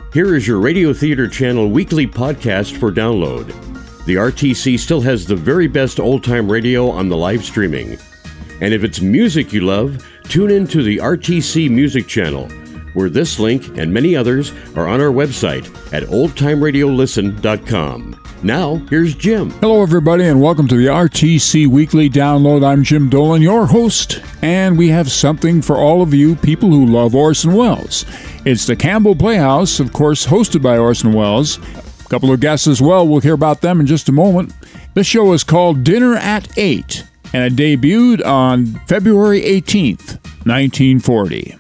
Here is your Radio Theater Channel weekly podcast for download. The RTC still has the very best old-time radio on the live streaming. And if it's music you love, tune in to the RTC Music Channel, where this link and many others are on our website at oldtimeradiolisten.com. Now, here's Jim. Hello, everybody, and welcome to the RTC Weekly Download. I'm Jim Dolan, your host, and we have something for all of you people who love Orson Welles. It's the Campbell Playhouse, of course, hosted by Orson Welles. A couple of guests as well. We'll hear about them in just a moment. This show is called Dinner at 8, and it debuted on February 18th, 1940.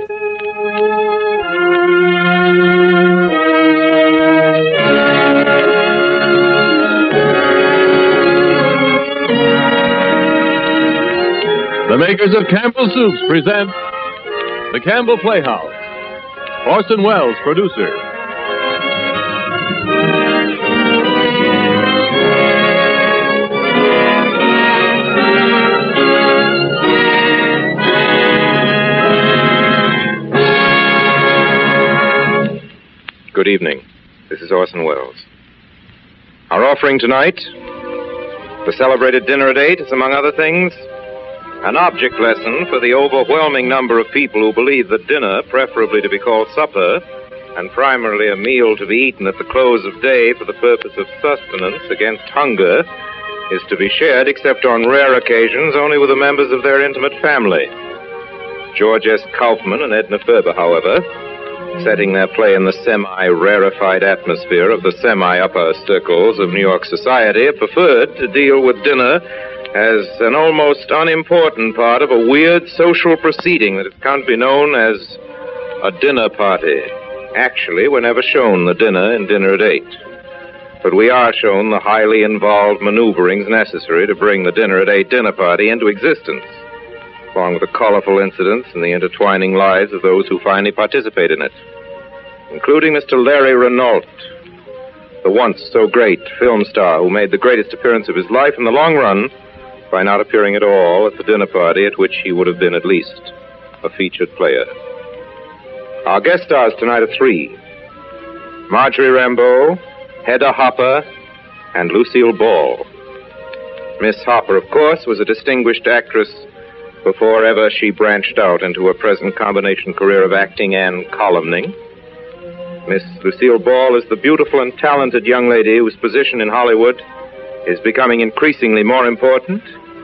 The makers of Campbell Soups present The Campbell Playhouse. Orson Welles, producer. Good evening. This is Orson Welles. Our offering tonight, the celebrated dinner at 8, is, among other things, an object lesson for the overwhelming number of people who believe that dinner, preferably to be called supper, and primarily a meal to be eaten at the close of day for the purpose of sustenance against hunger, is to be shared, except on rare occasions, only with the members of their intimate family. George S. Kaufman and Edna Ferber, however, setting their play in the semi-rarefied atmosphere of the semi-upper circles of New York society, have preferred to deal with dinner as an almost unimportant part of a weird social proceeding that has come to be known as a dinner party. Actually, we're never shown the dinner in Dinner at 8. But we are shown the highly involved maneuverings necessary to bring the Dinner at 8 dinner party into existence, along with the colorful incidents and the intertwining lives of those who finally participate in it, including Mr. Larry Renault, the once so great film star who made the greatest appearance of his life in the long run by not appearing at all at the dinner party at which he would have been at least a featured player. Our guest stars tonight are three: Marjorie Rambeau, Hedda Hopper, and Lucille Ball. Miss Hopper, of course, was a distinguished actress before ever she branched out into her present combination career of acting and columning. Miss Lucille Ball is the beautiful and talented young lady whose position in Hollywood is becoming increasingly more important.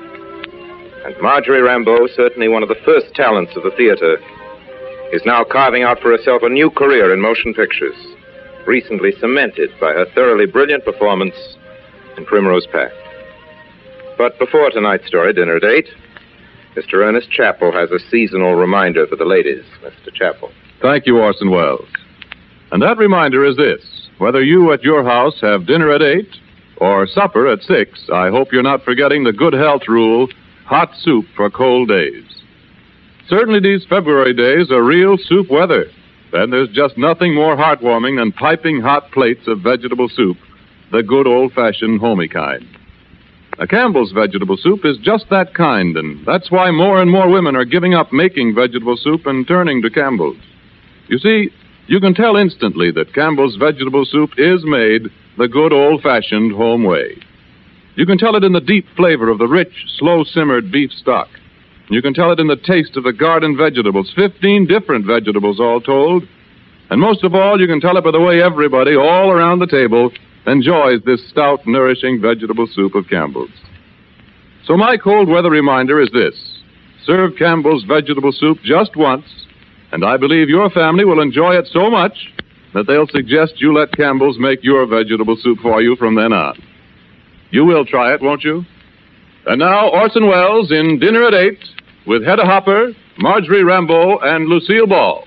And Marjorie Rambeau, certainly one of the first talents of the theater, is now carving out for herself a new career in motion pictures, recently cemented by her thoroughly brilliant performance in Primrose Path. But before tonight's story, Dinner at 8, Mr. Ernest Chappell has a seasonal reminder for the ladies. Mr. Chappell. Thank you, Orson Welles. And that reminder is this: whether you at your house have dinner at 8 or supper at 6, I hope you're not forgetting the good health rule: hot soup for cold days. Certainly these February days are real soup weather, and there's just nothing more heartwarming than piping hot plates of vegetable soup, the good old-fashioned homey kind. Now, Campbell's vegetable soup is just that kind, and that's why more and more women are giving up making vegetable soup and turning to Campbell's. You see, you can tell instantly that Campbell's vegetable soup is made the good old-fashioned home way. You can tell it in the deep flavor of the rich, slow-simmered beef stock. You can tell it in the taste of the garden vegetables, 15 different vegetables all told. And most of all, you can tell it by the way everybody all around the table enjoys this stout, nourishing vegetable soup of Campbell's. So my cold weather reminder is this: serve Campbell's vegetable soup just once, and I believe your family will enjoy it so much that they'll suggest you let Campbell's make your vegetable soup for you from then on. You will try it, won't you? And now, Orson Welles in Dinner at 8 with Hedda Hopper, Marjorie Rambeau, and Lucille Ball.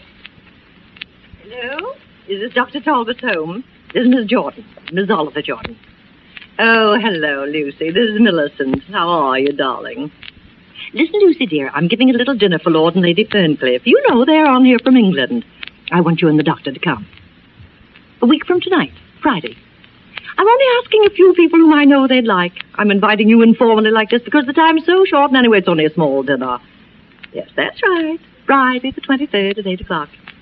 Hello? Is this Dr. Talbot's home? This is Miss Jordan, Miss Oliver Jordan. Oh, hello, Lucy. This is Millicent. How are you, darling? Listen, Lucy, dear, I'm giving a little dinner for Lord and Lady Ferncliff. You know they're on here from England. I want you and the doctor to come. A week from tonight, Friday. I'm only asking a few people whom I know they'd like. I'm inviting you informally like this because the time's so short, and anyway, it's only a small dinner. Yes, that's right. Friday the 23rd at 8 o'clock.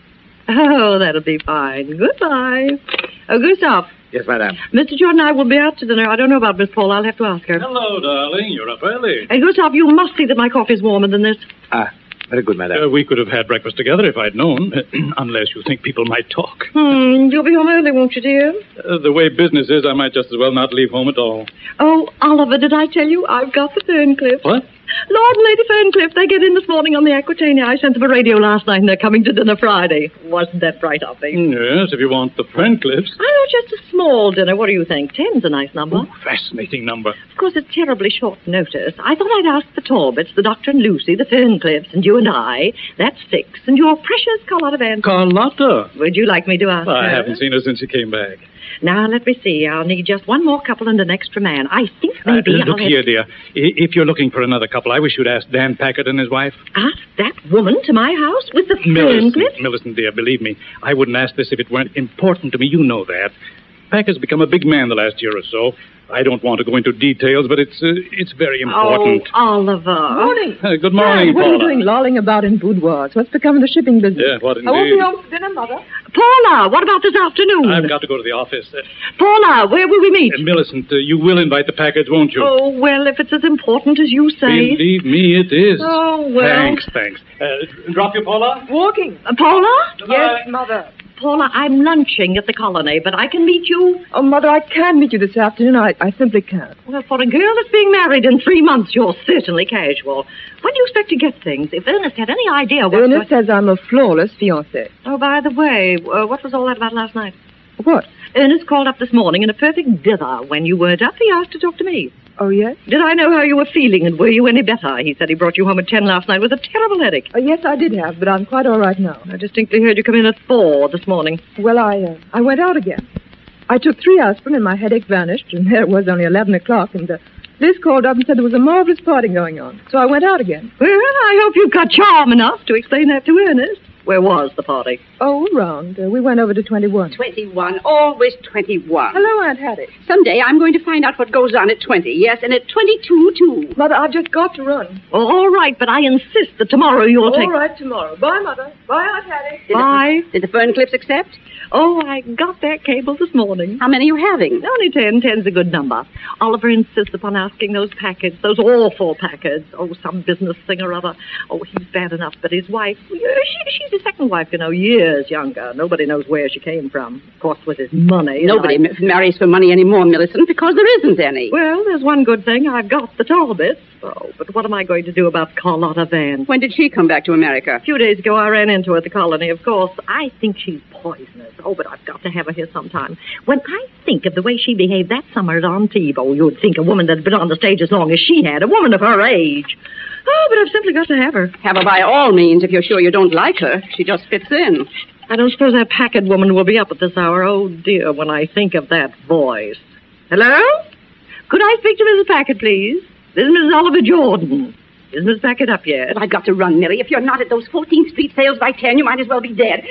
Oh, that'll be fine. Goodbye. Oh, Gustav. Yes, madam. Mr. Jordan and I will be out to dinner. I don't know about Miss Paula. I'll have to ask her. Hello, darling. You're up early. And Gustav, you must see that my coffee's warmer than this. Very good, madam. We could have had breakfast together if I'd known, unless you think people might talk. You'll be home early, won't you, dear? The way business is, I might just as well not leave home at all. Oh, Oliver, did I tell you I've got the Ferncliff? What? Lord and Lady Ferncliff, they get in this morning on the Aquitania. I sent them a radio last night, and they're coming to dinner Friday. Wasn't that bright of me? Yes, if you want the Ferncliffs. Oh, just a small dinner. What do you think? 10's a nice number. Oh, fascinating number. Of course, it's terribly short notice. I thought I'd ask the Talbots, the Doctor and Lucy, the Ferncliffs, and you and I. That's 6. And your precious Carlotta Van... Carlotta? Would you like me to ask her? I haven't seen her since she came back. Now, let me see. I'll need just one more couple and an extra man. I think maybe Look here, dear. If you're looking for another couple, I wish you'd ask Dan Packard and his wife. Ask that woman to my house with the Ferncliffs? Millicent, dear, believe me, I wouldn't ask this if it weren't important to me. You know that. Packard's become a big man the last year or so. I don't want to go into details, but it's very important. Oh, Oliver. Morning. Good morning, What are you Paula. doing lolling about in boudoirs? What's become of the shipping business? Yeah, what I won't be indeed. home for dinner, Mother. Paula, what about this afternoon? I've got to go to the office. Paula, where will we meet? Millicent, you will invite the Packards, won't you? Oh, well, if it's as important as you say. Believe me, it is. Oh, well. Thanks. Drop you, Paula? Walking. Paula? Yes, Mother. Paula, I'm lunching at the Colony, but I can meet you. Oh, Mother, I can meet you this afternoon. I simply can't. Well, for a girl that's being married in 3 months, you're certainly casual. When do you expect to get things? If Ernest had any idea what... Ernest says I'm a flawless fiancée. Oh, by the way, what was all that about last night? What? Ernest called up this morning in a perfect dither. When you weren't up, he asked to talk to me. Oh, yes? Did I know how you were feeling, and were you any better? He said he brought you home at 10 last night with a terrible headache. Yes, I did have, but I'm quite all right now. I distinctly heard you come in at 4 this morning. Well, I went out again. I took 3 aspirin and my headache vanished, and there it was only 11 o'clock, and Liz called up and said there was a marvelous party going on. So I went out again. Well, I hope you've got charm enough to explain that to Ernest. Where was the party? Oh, around. We went over to 21. 21. Always 21. Hello, Aunt Hattie. Someday I'm going to find out what goes on at 20. Yes, and at 22, too. Mother, I've just got to run. Oh, all right, but I insist that tomorrow you'll take... All right, tomorrow. Bye, Mother. Bye, Aunt Hattie. Bye. Did the Ferncliffs accept? Oh, I got that cable this morning. How many are you having? Only 10. 10's a good number. Oliver insists upon asking those Packards, those awful Packards. Oh, some business thing or other. Oh, he's bad enough, but his wife, she's his second wife, you know, years younger. Nobody knows where she came from. Of course, with his money. Nobody marries for money anymore, Millicent, because there isn't any. Well, there's one good thing. I've got the Talbots. Oh, but what am I going to do about Carlotta Van? When did she come back to America? A few days ago, I ran into her at the Colony, of course. I think she's poisonous. Oh, but I've got to have her here sometime. When I think of the way she behaved that summer at Antibes, you'd think a woman that'd been on the stage as long as she had, a woman of her age. Oh, but I've simply got to have her. Have her by all means if you're sure you don't like her. She just fits in. I don't suppose that Packard woman will be up at this hour. Oh, dear, when I think of that voice. Hello? Could I speak to Mrs. Packard, please? This is Mrs. Oliver Jordan. Is Miss Packard up yet? Well, I've got to run, Millie. If you're not at those 14th Street sales by 10, you might as well be dead.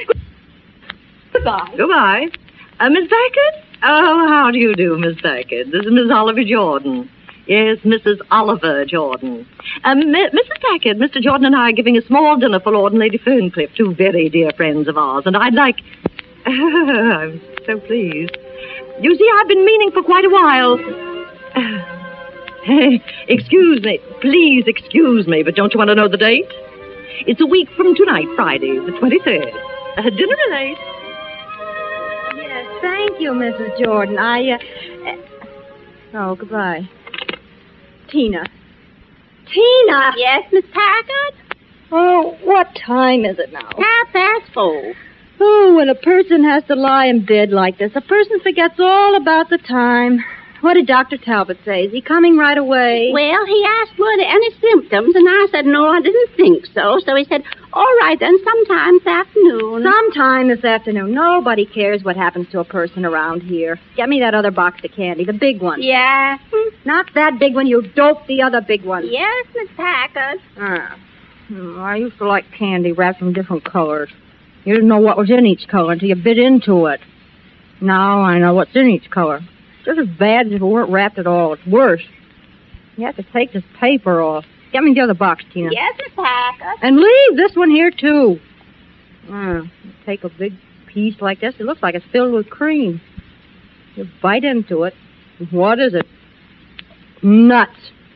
Goodbye. Goodbye. Miss Packard? Oh, how do you do, Miss Packard? This is Miss Oliver Jordan. Yes, Mrs. Oliver Jordan. Mrs. Packard, Mr. Jordan and I are giving a small dinner for Lord and Lady Ferncliff, 2 very dear friends of ours, and I'd like... I'm so pleased. You see, I've been meaning for quite a while... Excuse me. Please excuse me, but don't you want to know the date? It's a week from tonight, Friday, the 23rd. Dinner at 8. Yes, thank you, Mrs. Jordan. Oh, goodbye. Tina. Tina! Yes, Miss Packard? Oh, what time is it now? 4:30. Oh, when a person has to lie in bed like this, a person forgets all about the time. What did Dr. Talbot say? Is he coming right away? Well, he asked were there any symptoms, and I said no, I didn't think so. So he said, all right then, sometime this afternoon. Sometime this afternoon. Nobody cares what happens to a person around here. Get me that other box of candy, the big one. Yeah. Not that big one, you dope, the other big one. Yes, Miss Packard. I used to like candy wrapped in different colors. You didn't know what was in each color until you bit into it. Now I know what's in each color. Just as bad as if it weren't wrapped at all. It's worse. You have to take this paper off. Get me the other box, Tina. Yes, Miss Packard. And leave this one here, too. Take a big piece like this. It looks like it's filled with cream. You bite into it. What is it? Nuts.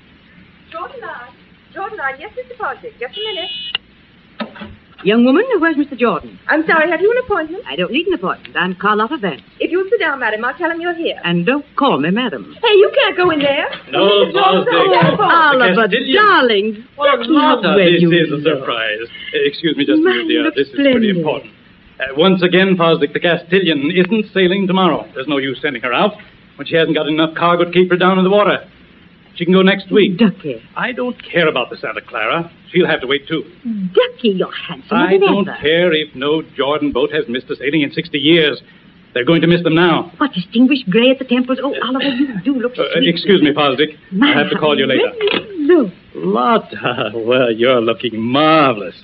Jordan, yes, Mr. Fosdick. Just a minute. Young woman, where's Mr. Jordan? I'm sorry, have you an appointment? I don't need an appointment. I'm Carlotta Vance. If you'll sit down, madam, I'll tell him you're here. And don't call me madam. Hey, you can't go in there. No, Fosdick. Oliver, darling. Well, Lotta, this is a surprise. Excuse me just a minute, dear. This is pretty important. Once again, Fosdick, the Castilian isn't sailing tomorrow. There's no use sending her out when she hasn't got enough cargo to keep her down in the water. She can go next week. Ducky. I don't care about the Santa Clara. She'll have to wait, too. Ducky, you're handsomer I than don't ever. care if no Jordan boat has missed a sailing in 60 years. They're going to miss them now. What distinguished gray at the temples. Oh, Oliver, you do look sweet. Excuse me, Fosdick. I'll have to call you later. Look. Lotta, well, you're looking marvelous.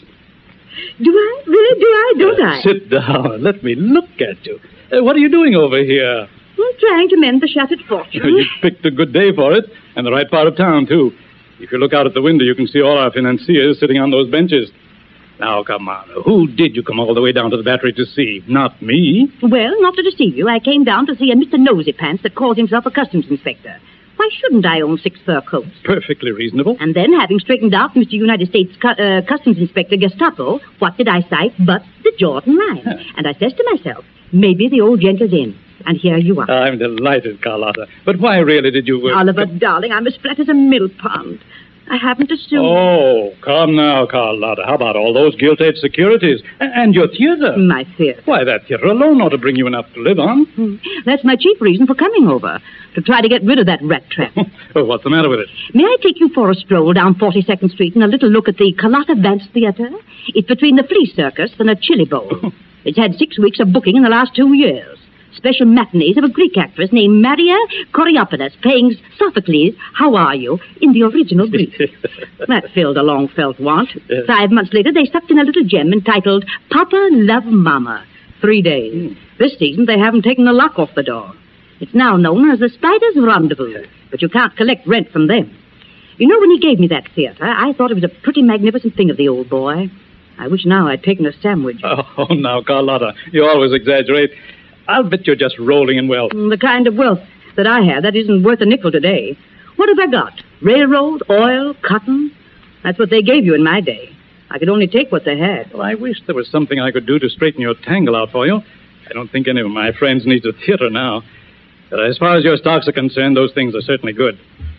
Do I? Really, do I? Don't I? Sit down. Let me look at you. What are you doing over here? I'm trying to mend the shattered fortune. You picked a good day for it, and the right part of town, too. If you look out at the window, you can see all our financiers sitting on those benches. Now, come on. Who did you come all the way down to the battery to see? Not me. Well, not to deceive you, I came down to see a Mr. Nosy Pants that calls himself a customs inspector. Why shouldn't I own 6 fur coats? Perfectly reasonable. And then, having straightened out Mr. United States Customs Inspector Gestapo, what did I cite but the Jordan line? And I says to myself, maybe the old gent is in. And here you are. I'm delighted, Carlotta. But why really did you... Oliver, darling, I'm as flat as a mill pond. I haven't assumed... Oh, come now, Carlotta. How about all those gilt-edged securities? And your theater? My theater. Why, that theater alone ought to bring you enough to live on. That's my chief reason for coming over, to try to get rid of that rat trap. Oh, what's the matter with it? May I take you for a stroll down 42nd Street and a little look at the Carlotta Vance Theater? It's between the Flea Circus and a Chili Bowl. It's had 6 weeks of booking in the last 2 years. Special matinees of a Greek actress named Maria Coriopedes playing Sophocles, How Are You, in the original Greek. That filled a long-felt want. 5 months later, they sucked in a little gem entitled Papa Love Mama. 3 days. This season, they haven't taken the lock off the door. It's now known as the Spider's Rendezvous, but you can't collect rent from them. You know, when he gave me that theater, I thought it was a pretty magnificent thing of the old boy. I wish now I'd taken a sandwich. Oh, now, Carlotta, you always exaggerate. I'll bet you're just rolling in wealth. The kind of wealth that I have, that isn't worth a nickel today. What have I got? Railroad, oil, cotton? That's what they gave you in my day. I could only take what they had. Well, I wish there was something I could do to straighten your tangle out for you. I don't think any of my friends need a theater now. But as far as your stocks are concerned, those things are certainly good.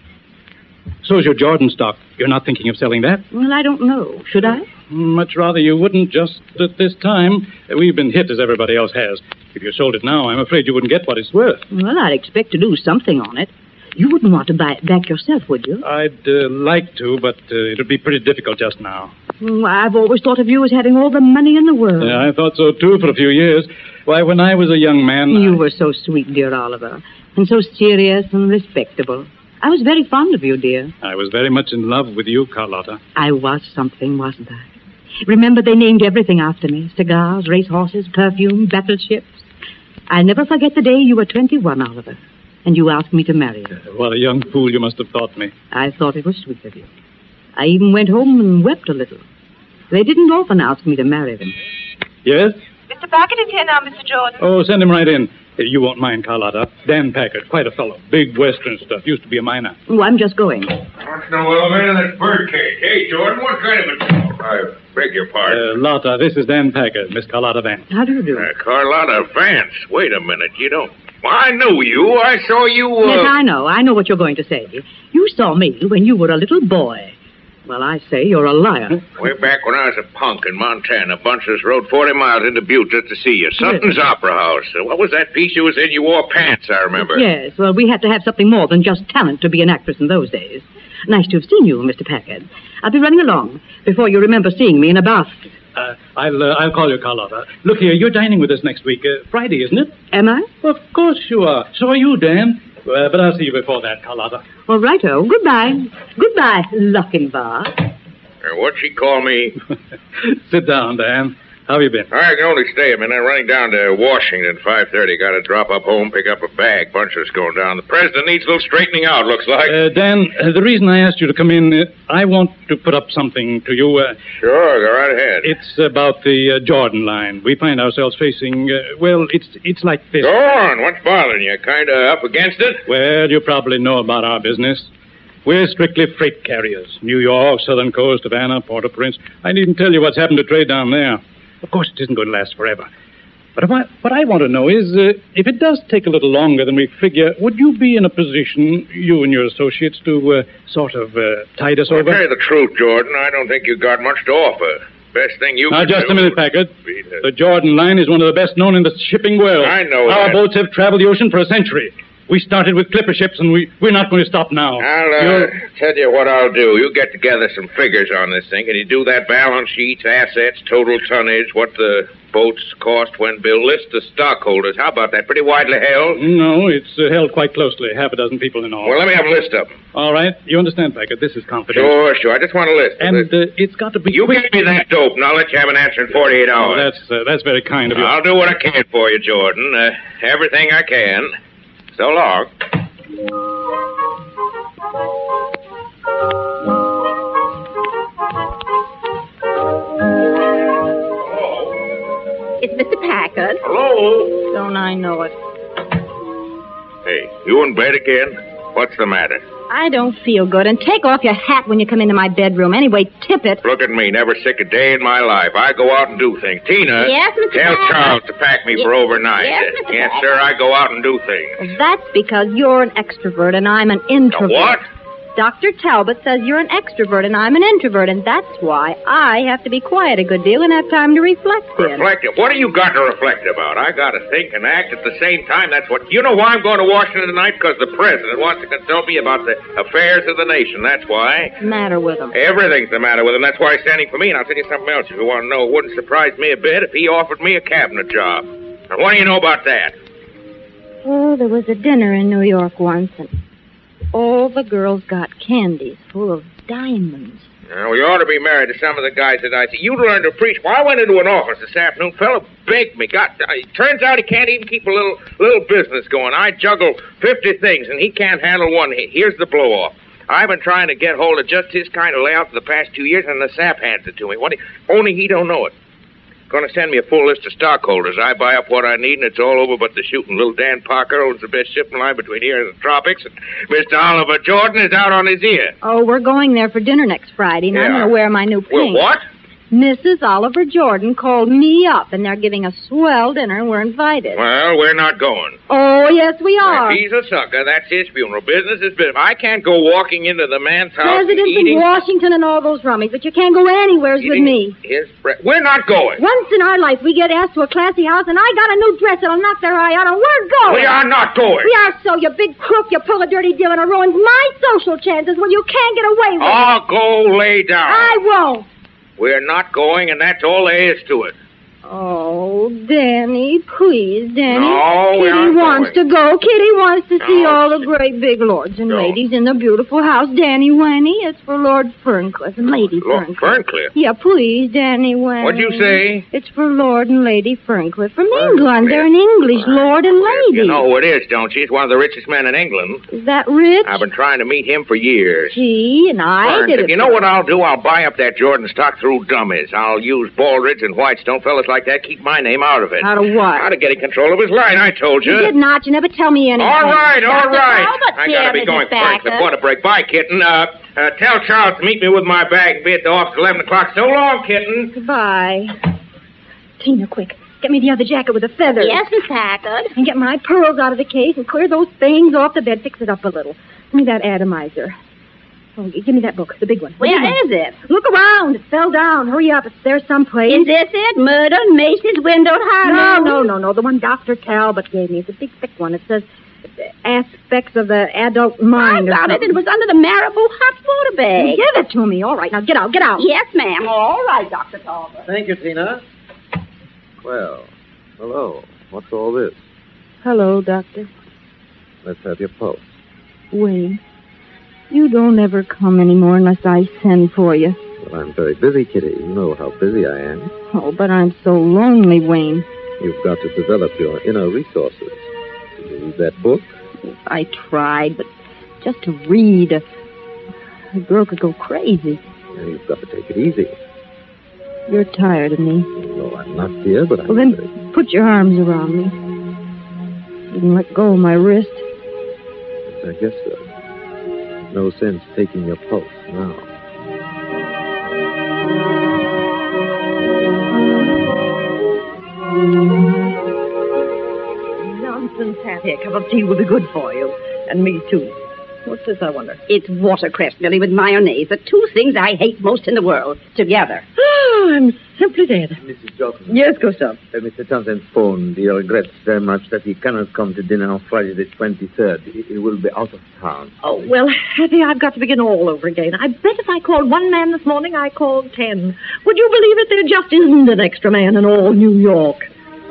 So's your Jordan stock. You're not thinking of selling that? Well, I don't know. Should I? Much rather you wouldn't just at this time. We've been hit as everybody else has. If you sold it now, I'm afraid you wouldn't get what it's worth. Well, I'd expect to lose something on it. You wouldn't want to buy it back yourself, would you? I'd like to, but it'll be pretty difficult just now. I've always thought of you as having all the money in the world. Yeah, I thought so, too, for a few years. Why, when I was a young man... You were so sweet, dear Oliver, and so serious and respectable. I was very fond of you, dear. I was very much in love with you, Carlotta. I was something, wasn't I? Remember, they named everything after me. Cigars, racehorses, perfume, battleships. I'll never forget the day you were 21, Oliver, and you asked me to marry you. What a young fool you must have thought me. I thought it was sweet of you. I even went home and wept a little. They didn't often ask me to marry them. Yes? Mr. Packard is here now, Mr. Jordan. Oh, send him right in. You won't mind, Carlotta. Dan Packard, quite a fellow. Big Western stuff. Used to be a miner. Oh, I'm just going. What's no elevator? That's birdcage. Hey, Jordan, what kind of a... I beg your pardon. Lotta, this is Dan Packard, Miss Carlotta Vance. How do you do? Carlotta Vance. Wait a minute. You don't... Well, I knew you. I saw you... Yes, I know. I know what you're going to say. You saw me when you were a little boy. Well, I say you're a liar. Way back when I was a punk in Montana, a bunch of us rode 40 miles into Butte just to see you. Sutton's Opera House. What was that piece you was in? You wore pants, I remember. Yes, well, we had to have something more than just talent to be an actress in those days. Nice to have seen you, Mr. Packard. I'll be running along before you remember seeing me in a bath. I'll call you, Carlotta. Look here, you're dining with us next week. Friday, isn't it? Am I? Of course you are. So are you, Dan. But I'll see you before that, Carlotta. All righto. Goodbye. Goodbye, Lochinvar. What'd she call me? Sit down, Dan. How have you been? I can only stay a minute. Running down to Washington, 5:30. Got to drop up home, pick up a bag. Bunch of us going down. The president needs a little straightening out, looks like. Dan, the reason I asked you to come in, I want to put up something to you. Sure, go right ahead. It's about the Jordan line. We find ourselves facing, it's like this. Go on. What's bothering you? Kind of up against it? Well, you probably know about our business. We're strictly freight carriers. New York, Southern Coast, Havana, Port-au-Prince. I needn't tell you what's happened to trade down there. Of course, it isn't going to last forever. But what I want to know is, if it does take a little longer than we figure, would you be in a position, you and your associates, to sort of tide us over? I'll tell you the truth, Jordan. I don't think you've got much to offer. Best thing you Now, can just do... a minute, Packard. The Jordan line is one of the best known in the shipping world. I know Our that. boats have traveled the ocean for a century. We started with clipper ships, and we're not going to stop now. I'll tell you what I'll do. You get together some figures on this thing, and you do that balance sheets, assets, total tonnage, what the boats cost when built, list the stockholders. How about that? Pretty widely held? No, it's held quite closely. Half a dozen people in all. Well, let me have a list of them. All right. You understand, Packard. This is confidential. Sure. I just want a list. And it's got to be... You give me that dope, and I'll let you have an answer in 48 hours. That's very kind of you. I'll do what I can for you, Jordan. Everything I can. So long. It's Mr. Packard. Hello? Don't I know it? Hey, you in bed again? What's the matter? I don't feel good. And take off your hat when you come into my bedroom. Anyway, tip it. Look at me, never sick a day in my life. I go out and do things. Tina, Yes, Mr. tell Packard? Charles to pack me for overnight. Yes, Mr. Yes, Packard. sir, I go out and do things. Well, that's because you're an extrovert and I'm an introvert. What? Dr. Talbot says you're an extrovert and I'm an introvert, and that's why I have to be quiet a good deal and have time to reflect in. Reflective? What do you got to reflect about? I got to think and act at the same time. That's what... You know why I'm going to Washington tonight? Because the president wants to consult me about the affairs of the nation. That's why. What's the matter with him? Everything's the matter with him. That's why he's standing for me. And I'll tell you something else if you want to know. It wouldn't surprise me a bit if he offered me a cabinet job. And what do you know about that? Oh, there was a dinner in New York once, and all the girls got candies full of diamonds. Well, you ought to be married to some of the guys that I see. You learn to preach. Well, I went into an office this afternoon. Fellow begged me. Turns out he can't even keep a little business going. I juggle 50 things, and he can't handle one. Here's the blow-off. I've been trying to get hold of just his kind of layout for the past 2 years, and the sap hands it to me. Only he don't know it. Going to send me a full list of stockholders. I buy up what I need, and it's all over but the shooting. Little Dan Parker owns the best shipping line between here and the tropics, and Mr. Oliver Jordan is out on his ear. Oh, we're going there for dinner next Friday, and I'm going to wear my new pink. Well, what? Mrs. Oliver Jordan called me up, and they're giving a swell dinner, and we're invited. Well, we're not going. Oh, yes, we are. If he's a sucker, that's his funeral. Business is business. I can't go walking into the man's house President and eating... in Washington and all those rummies, but you can't go anywhere with me. We're not going. Once in our life, we get asked to a classy house, and I got a new dress that'll knock their eye out, and we're going. We are not going. We are so, you big crook. You pull a dirty deal, and it ruins my social chances. Well, you can't get away with it. Oh, go lay down. I won't. We're not going, and that's all there is to it. Oh, Danny, please, Danny. No, we Kitty aren't wants going. to go. Kitty wants to see No, all the great big lords and No. ladies in the beautiful house. Danny Wenny, it's for Lord Ferncliff and Lady Lord Ferncliff. Ferncliff? Yeah, please, Danny Wenny. What'd you say? It's for Lord and Lady Ferncliff from England. They're an English lord and lady. You know who it is, don't you? He's one of the richest men in England. Is that rich? I've been trying to meet him for years. Gee, and I did it. You know what I'll do? I'll buy up that Jordan stock through dummies. I'll use Baldridge and Whitestone, fellas like that. Keep my name out of it. Out of what? Out of getting control of his line, I told you. You did not. You never tell me anything. All right. Talbot's I gotta here, be Mrs. going for Packard. the water break. Bye, kitten. Tell Charles to meet me with my bag and be at the office at 11 o'clock. So long, kitten. Goodbye. Tina, quick. Get me the other jacket with the feathers. Yes, Miss Packard. And get my pearls out of the case and clear those things off the bed. Fix it up a little. Give me that atomizer. Oh, give me that book, the big one. Where is it? Look around. It fell down. Hurry up. It's there someplace. Is this it? Murder, Macy's, windowed Harlow? No. The one Dr. Talbot gave me. It's a big, thick one. It says aspects of the adult mind. I got it. It was under the Marabou hot water bag. Give it to me. All right. Now, get out. Yes, ma'am. All right, Dr. Talbot. Thank you, Tina. Well, hello. What's all this? Hello, Doctor. Let's have your pulse. Wayne, you don't ever come anymore unless I send for you. Well, Well, I'm very busy, Kitty. You know how busy I am. Oh, but I'm so lonely, Wayne. You've got to develop your inner resources. Did you read that book? I tried, but just to read, a girl could go crazy. And you've got to take it easy. You're tired of me. No, I'm not, dear, but I'm... Well, then put your arms around me. You can let go of my wrist. Yes, I guess so. No sense taking your pulse now. Nonsense, Hattie. A cup of tea will be good for you. And me, too. What's this, I wonder? It's watercress, Millie, with mayonnaise. The two things I hate most in the world. Together. Oh, I'm simply dead. Mrs. Johnson. Yes, Gustav. Mr. Townsend phoned. He regrets very much that he cannot come to dinner on Friday the 23rd. He will be out of town. Oh, well, Hattie, I've got to begin all over again. I bet if I called one man this morning, I called 10. Would you believe it? There just isn't an extra man in all New York.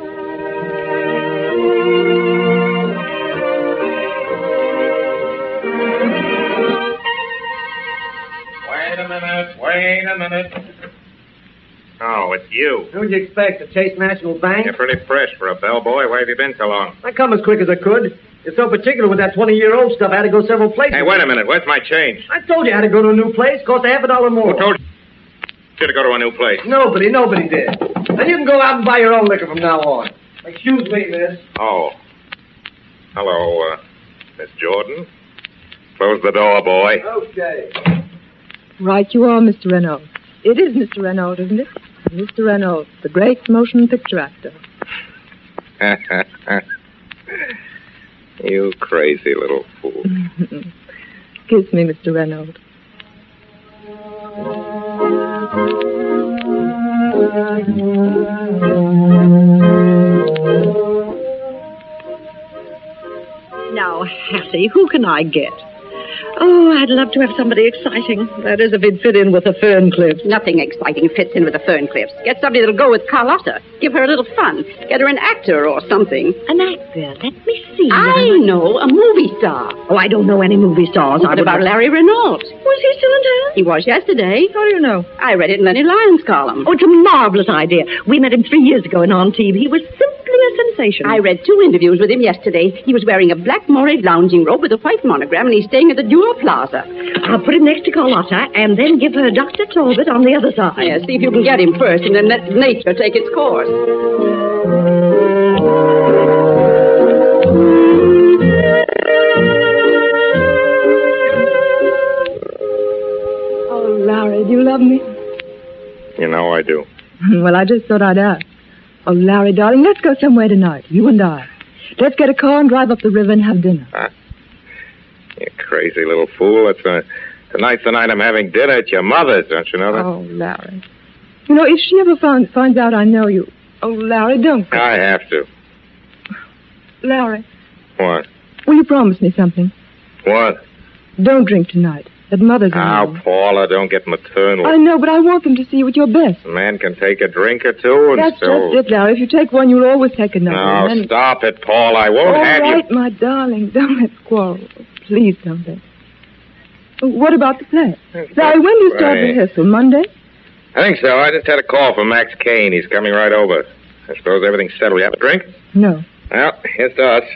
Wait a minute. Oh, it's you. Who'd you expect, the Chase National Bank? You're pretty fresh for a bellboy. Why have you been so long? I come as quick as I could. You're so particular with that 20-year-old stuff, I had to go several places. Hey, wait a minute. Where's my change? I told you I had to go to a new place. Cost $50 more. Who told you to go to a new place? Nobody did. And you can go out and buy your own liquor from now on. Excuse me, miss. Oh. Hello, Miss Jordan. Close the door, boy. Okay. Right you are, Mr. Reynolds. It is Mr. Reynolds, isn't it? Mr. Reynolds, the great motion picture actor. You crazy little fool. Kiss me, Mr. Reynolds. Now, Hattie, who can I get? Oh, I'd love to have somebody exciting. That is, if it'd fit in with the Ferncliffs. Nothing exciting fits in with the Ferncliffs. Get somebody that'll go with Carlotta. Give her a little fun. Get her an actor or something. An actor? Let me see. I know, a movie star. Oh, I don't know any movie stars. What about Larry Renault? Was he still in town? He was yesterday. How do you know? I read it in Lenny Lyons' column. Oh, it's a marvelous idea. We met him 3 years ago in Antibes. He was simply a sensation. I read 2 interviews with him yesterday. He was wearing a black moire lounging robe with a white monogram, and he's staying at the Duo Plaza. I'll put him next to Carlotta and then give her Dr. Talbot on the other side. Yeah, see if you can get him first, and then let nature take its course. Oh, Larry, do you love me? You know I do. Well, I just thought I'd ask. Oh, Larry, darling, let's go somewhere tonight, you and I. Let's get a car and drive up the river and have dinner. You crazy little fool. Tonight's the night I'm having dinner at your mother's, don't you know that? Oh, Larry. You know, if she ever finds out I know you... Oh, Larry, don't go. I have to. Larry. What? Will you promise me something? What? Don't drink tonight. At Mother's. Now, Paula, don't get maternal. I know, but I want them to see you at your best. A man can take a drink or two and That's still... just it, Larry. If you take one, you'll always take another. No, and then... stop it, Paul. I won't have All right, you... my darling. Don't let's quarrel. Please don't let. What about the play? Larry, when do you start rehearsal? Monday? I think so. I just had a call from Max Kane. He's coming right over. I suppose everything's settled. You have a drink? No. Well, here's to us.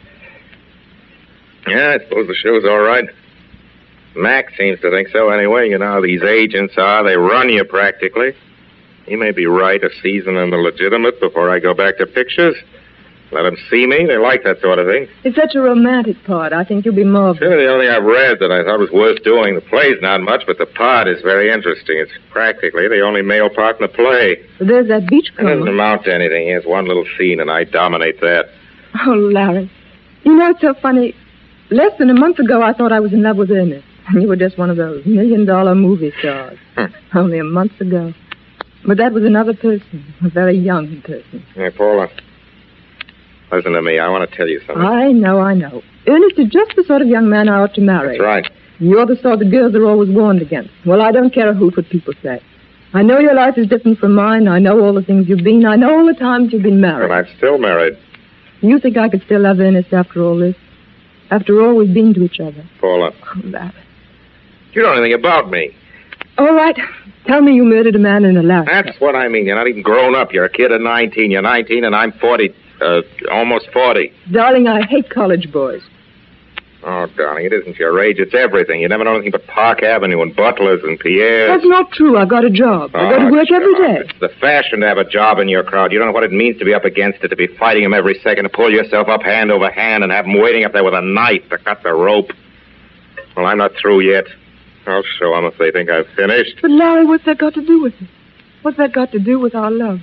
Yeah, I suppose the show's all right. Max seems to think so anyway. You know how these agents are. They run you practically. He may be right, a season in the legitimate before I go back to pictures. Let them see me. They like that sort of thing. It's such a romantic part. I think you'll be marvelous. Sure, the only thing I've read that I thought was worth doing. The play's not much, but the part is very interesting. It's practically the only male part in the play. But there's that It beachcomber. doesn't amount to anything. He has one little scene, and I dominate that. Oh, Larry. You know, it's so funny. Less than a month ago, I thought I was in love with Ernest. And you were just one of those $1 million movie stars. Only a month ago. But that was another person. A very young person. Hey, Paula. Listen to me. I want to tell you something. I know. Ernest is just the sort of young man I ought to marry. That's right. You're the sort the girls are always warned against. Well, I don't care a hoot what people say. I know your life is different from mine. I know all the things you've been. I know all the times you've been married. But I'm still married. You think I could still love Ernest after all this? After all we've been to each other? Paula. Oh, Larry. You don't know anything about me. All right. Tell me you murdered a man in Alaska. That's what I mean. You're not even grown up. You're a kid of 19. You're 19 and I'm 40. Almost 40. Darling, I hate college boys. Oh, darling, it isn't your age. It's everything. You never know anything but Park Avenue and Butlers and Pierre's. That's not true. I've got a job. I go to work every day. It's the fashion to have a job in your crowd. You don't know what it means to be up against it, to be fighting him every second, to pull yourself up hand over hand and have him waiting up there with a knife to cut the rope. Well, I'm not through yet. I'll show them if they think I've finished. But, Larry, what's that got to do with it? What's that got to do with our love?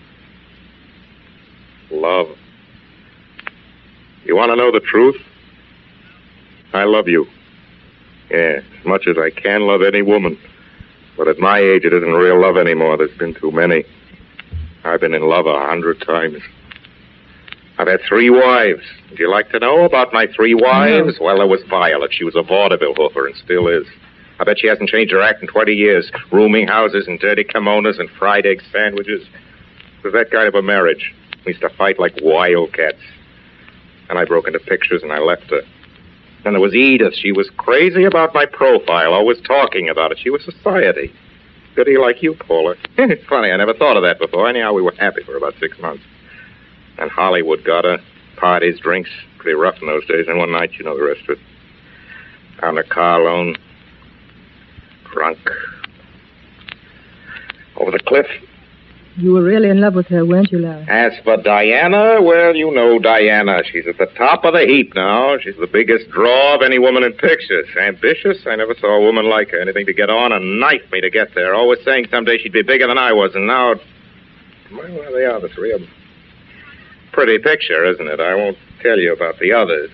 Love. You want to know the truth? I love you. Yeah, as much as I can love any woman. But at my age, it isn't real love anymore. There's been too many. I've been in love 100 times. I've had 3 wives. Would you like to know about my 3 wives? No. Well, there was Violet. She was a vaudeville hooker and still is. I bet she hasn't changed her act in 20 years. Rooming houses and dirty kimonos and fried egg sandwiches. It was that kind of a marriage. We used to fight like wildcats. And I broke into pictures and I left her. Then there was Edith. She was crazy about my profile, always talking about it. She was society. Goody like you, Paula. It's funny, I never thought of that before. Anyhow, we were happy for about 6 months. And Hollywood got her. Parties, drinks. Pretty rough in those days. And one night, you know the rest of it. On a car loan. Drunk. Over the cliff. You were really in love with her, weren't you, Larry? As for Diana, well, you know Diana. She's at the top of the heap now. She's the biggest draw of any woman in pictures. Ambitious. I never saw a woman like her. Anything to get on and knife me to get there. Always saying someday she'd be bigger than I was, and now... Well, there they are, the 3 of them. Pretty picture, isn't it? I won't tell you about the others.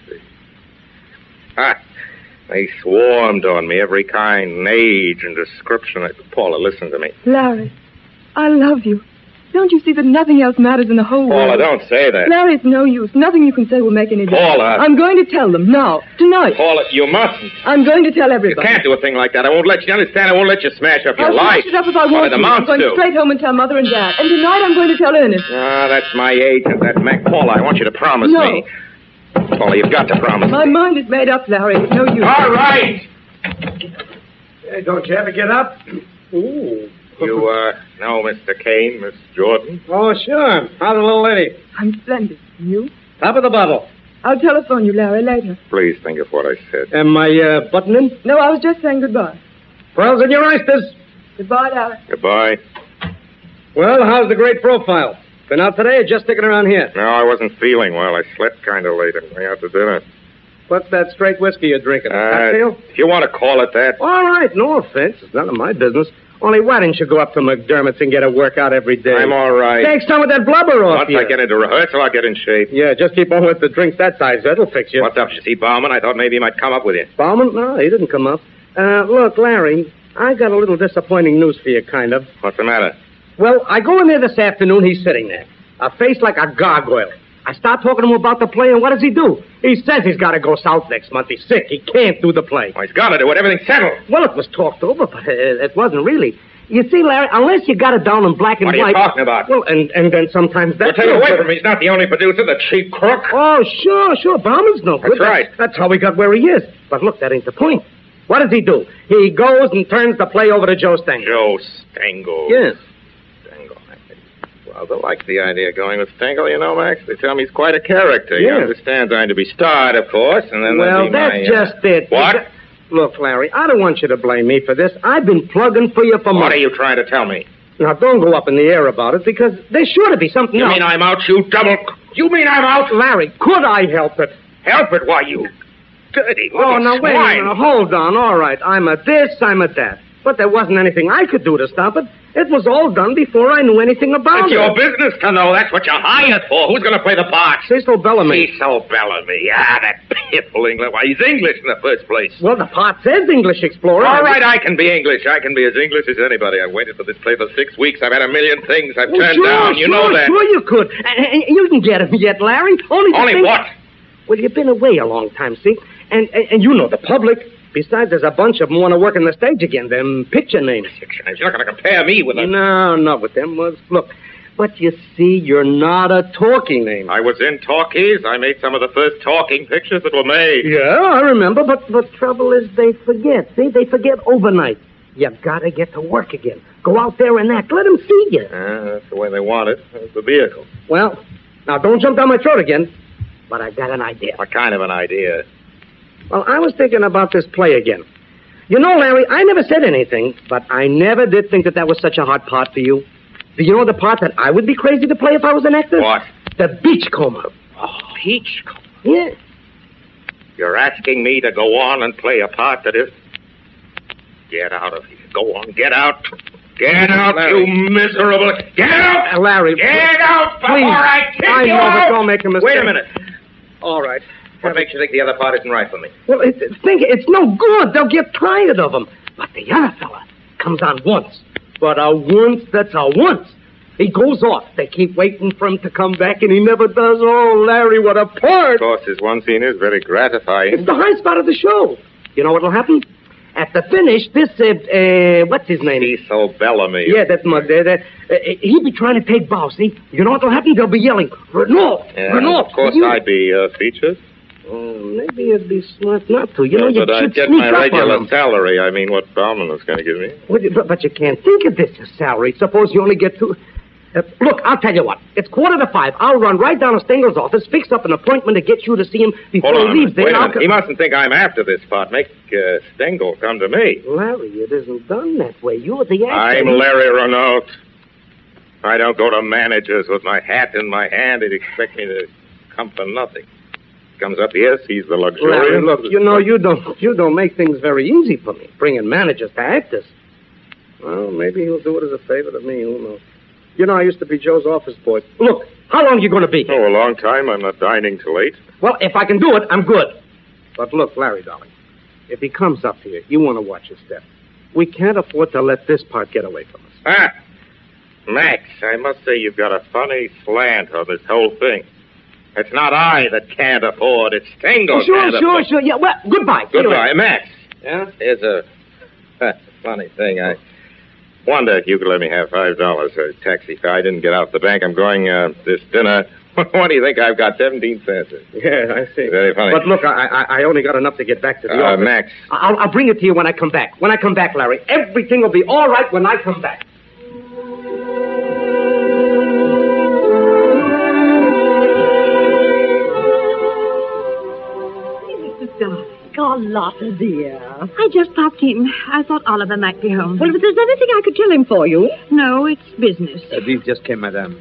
They swarmed on me, every kind and age and description. Paula, listen to me. Larry, I love you. Don't you see that nothing else matters in the whole world? Paula, don't say that. Larry, it's no use. Nothing you can say will make any difference. Paula. I'm going to tell them now, tonight. Paula, you mustn't. I'm going to tell everybody. You can't do a thing like that. I won't let you understand. I won't let you smash up your I'll life. smash it up if I want to. I'm going straight home and tell Mother and Dad. And tonight I'm going to tell Ernest. That's my agent, that Mac. Paula, I want you to promise me. Paula, you've got to promise My me. mind is made up, Larry. It's no use. All right. Hey, don't you ever get up? Ooh. You, know Mr. Kane, Miss Jordan? Oh, sure. How's the little lady? I'm splendid. You? Top of the bottle. I'll telephone you, Larry, later. Please think of what I said. Am I, buttoning? No, I was just saying goodbye. Pearls in your oysters. Goodbye, Larry. Goodbye. Well, how's the great profile? Been out today or just sticking around here? No, I wasn't feeling well. I slept kind of late on the way out to dinner. What's that straight whiskey you're drinking? Cocktail? If you want to call it that. All right, no offense. It's none of my business. Only why didn't you go up to McDermott's and get a workout every day? I'm all right. Take some of that blubber off Once I get into rehearsal, I'll get in shape. Yeah, just keep on with the drinks that size. That'll fix you. What's up? You see Bauman? I thought maybe he might come up with you. Bauman? No, he didn't come up. Look, Larry, I got a little disappointing news for you, kind of. What's the matter? Well, I go in there this afternoon. He's sitting there. A face like a gargoyle. I start talking to him about the play, and what does he do? He says he's got to go south next month. He's sick. He can't do the play. Well, he's got to do it. Everything's settled. Well, it was talked over, but it wasn't really. You see, Larry, unless you got it down in black and white... What are you talking about? Well, and then sometimes that... Well, take it away from me. He's not the only producer, the cheap crook. Oh, sure. Bauman's no good. That's right. That's how he got where he is. But look, that ain't the point. What does he do? He goes and turns the play over to Joe Stengel. Joe Stengel. Yes. Stengel. Well, they like the idea of going with Stengel, you know, Max. They tell me he's quite a character. Yeah. You understand, I'm to be starred, of course, and then well, that's just it. What? Look, Larry, I don't want you to blame me for this. I've been plugging for you for months. What are you trying to tell me? Now, don't go up in the air about it, because there's sure to be something else. You mean I'm out, you double... You mean I'm out? Larry, could I help it? Help it? Why, you dirty little Oh, now, wait a swine. minute. Hold on. All right, I'm a this, I'm a that. But there wasn't anything I could do to stop it. It was all done before I knew anything about It's it. your business to know. That's what you're hired for. Who's going to play the part? Cecil Bellamy. Cecil Bellamy. That piffle English. Why, he's English in the first place. Well, the part says English Explorer. All right, I can be English. I can be as English as anybody. I've waited for this play for 6 weeks. I've had a million things I've turned down. You know that. Sure you could. And you didn't get him yet, Larry. Only what? Well, you've been away a long time, see? And you know the public. Besides, there's a bunch of them want to work on the stage again. Them picture names. Picture names? You're not going to compare me with them. No, not with them. Well, look, but you see, you're not a talking name. I was in talkies. I made some of the first talking pictures that were made. Yeah, I remember, but the trouble is they forget. See, they forget overnight. You gotta get to work again. Go out there and act. Let them see you. That's the way they want it. That's the vehicle. Well, now don't jump down my throat again. But I got an idea. What kind of an idea? Well, I was thinking about this play again. You know, Larry, I never said anything, but I never did think that was such a hard part for you. Do you know the part that I would be crazy to play if I was an actor? What? The beachcomber. Oh, beachcomber? Yeah. You're asking me to go on and play a part that is... Get out of here. Go on, get out. Get out, Larry. You miserable... Get out! Larry. Get out before please. I kick I you know, out! but don't make a mistake. Wait a minute. All right. What makes you think the other part isn't right for me? Well, it's no good. They'll get tired of him. But the other fella comes on once. But a once that's a once. He goes off. They keep waiting for him to come back, and he never does. Oh, Larry, what a part. Of course, his one scene is very gratifying. It's the high spot of the show. You know what'll happen? At the finish, this, what's his name? Cecil Bellamy. Yeah, that mug there. He'll be trying to take bow, see? You know what'll happen? They'll be yelling, Renault! Yeah, Renault! Of course, I'd be featured. Oh, maybe it'd be smart not to. You know, you but I'd should get sneak my up on regular him. salary. I mean, what Bauman was going to give me. But you can't think of this as salary. Suppose you only get two... look, I'll tell you what. It's 4:45. I'll run right down to Stengel's office, fix up an appointment to get you to see him before Hold on. he leaves. Wait a minute. He mustn't think I'm after this part. Make Stengel come to me. Larry, it isn't done that way. You're the actor. I'm Larry Renault. I don't go to managers with my hat in my hand and expect me to come for nothing. Comes up here, sees the luxurious... Larry, look, you know, you don't make things very easy for me, bringing managers to actors. Well, maybe he'll do it as a favor to me. Who knows? You know, I used to be Joe's office boy. Look, how long are you going to be here? Oh, a long time. I'm not dining till 8. Well, if I can do it, I'm good. But look, Larry, darling, if he comes up here, you want to watch his step. We can't afford to let this part get away from us. Ah, Max, I must say you've got a funny slant on this whole thing. It's not I that can't afford. It's Stengel. Sure. Yeah, well, goodbye. Goodbye, Max. Yeah? Here's a funny thing. I wonder if you could let me have $5 for a taxi fare. I didn't get out the bank. I'm going this dinner. What do you think? I've got 17 cents. Yeah, I see. Very funny. But look, I only got enough to get back to the office. Max. I'll bring it to you when I come back. When I come back, Larry, everything will be all right when I come back. Carlotta, dear. I just popped in. I thought Oliver might be home. Well, if there's anything I could tell him for you. No, it's business. These just came, madame.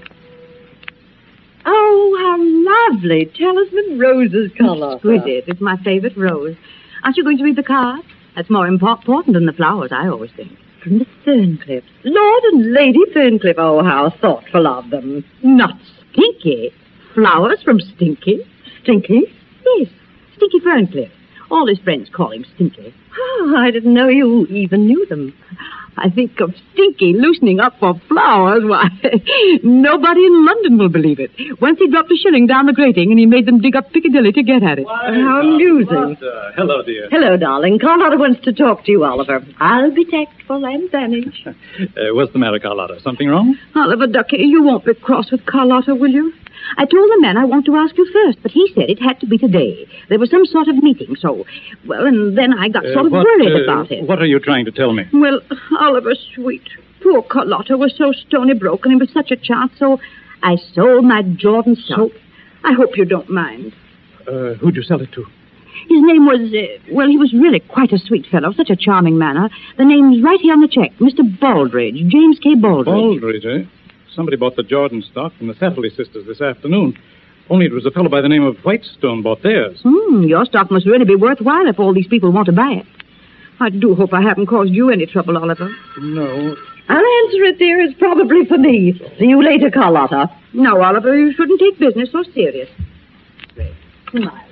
Oh, how lovely. Talisman roses, Carlotta. Exquisite. It's my favorite rose. Aren't you going to read the card? That's more important than the flowers, I always think. From the Ferncliffs. Lord and Lady Ferncliff. Oh, how thoughtful of them. Not Stinky. Flowers from Stinky? Stinky? Yes, Stinky Ferncliff. All his friends call him Stinky. Oh, I didn't know you even knew them. I think of Stinky loosening up for flowers. Why, nobody in London will believe it. Once he dropped a shilling down the grating and he made them dig up Piccadilly to get at it. How amusing. Hello, dear. Hello, darling. Carlotta wants to talk to you, Oliver. I'll be tactful and manage. What's the matter, Carlotta? Something wrong? Oliver, ducky, you won't be cross with Carlotta, will you? I told the man I want to ask you first, but he said it had to be today. There was some sort of meeting, so... Well, and then I got sort of worried about it. What are you trying to tell me? Well, Oliver, sweet. Poor Carlotta was so stony broken. It was such a chance, so I sold my Jordan stock. I hope you don't mind. Who'd you sell it to? His name was, he was really quite a sweet fellow, such a charming manner. The name's right here on the check, Mr. Baldridge, James K. Baldridge. Baldridge, eh? Somebody bought the Jordan stock from the Satterley sisters this afternoon. Only it was a fellow by the name of Whitestone bought theirs. Your stock must really be worthwhile if all these people want to buy it. I do hope I haven't caused you any trouble, Oliver. No. I'll answer it, dear. It's probably for me. See you later, Carlotta. No, Oliver, you shouldn't take business so serious. Smile,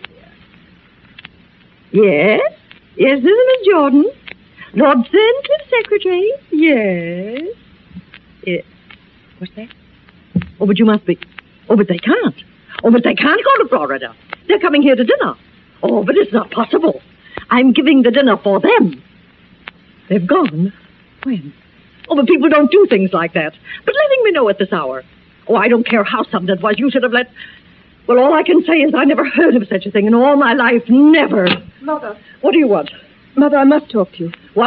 dear. Yes? Yes, this is Miss Jordan. Lord Ferncliff's secretary? Yes. Yes. What's that? Oh, but you must be... Oh, but they can't. Oh, but they can't go to Florida. They're coming here to dinner. Oh, but it's not possible. I'm giving the dinner for them. They've gone. When? Oh, but people don't do things like that. But letting me know at this hour. Oh, I don't care how sudden it was. You should have let... Well, all I can say is I never heard of such a thing in all my life. Never. Mother. What do you want? Mother, I must talk to you. What?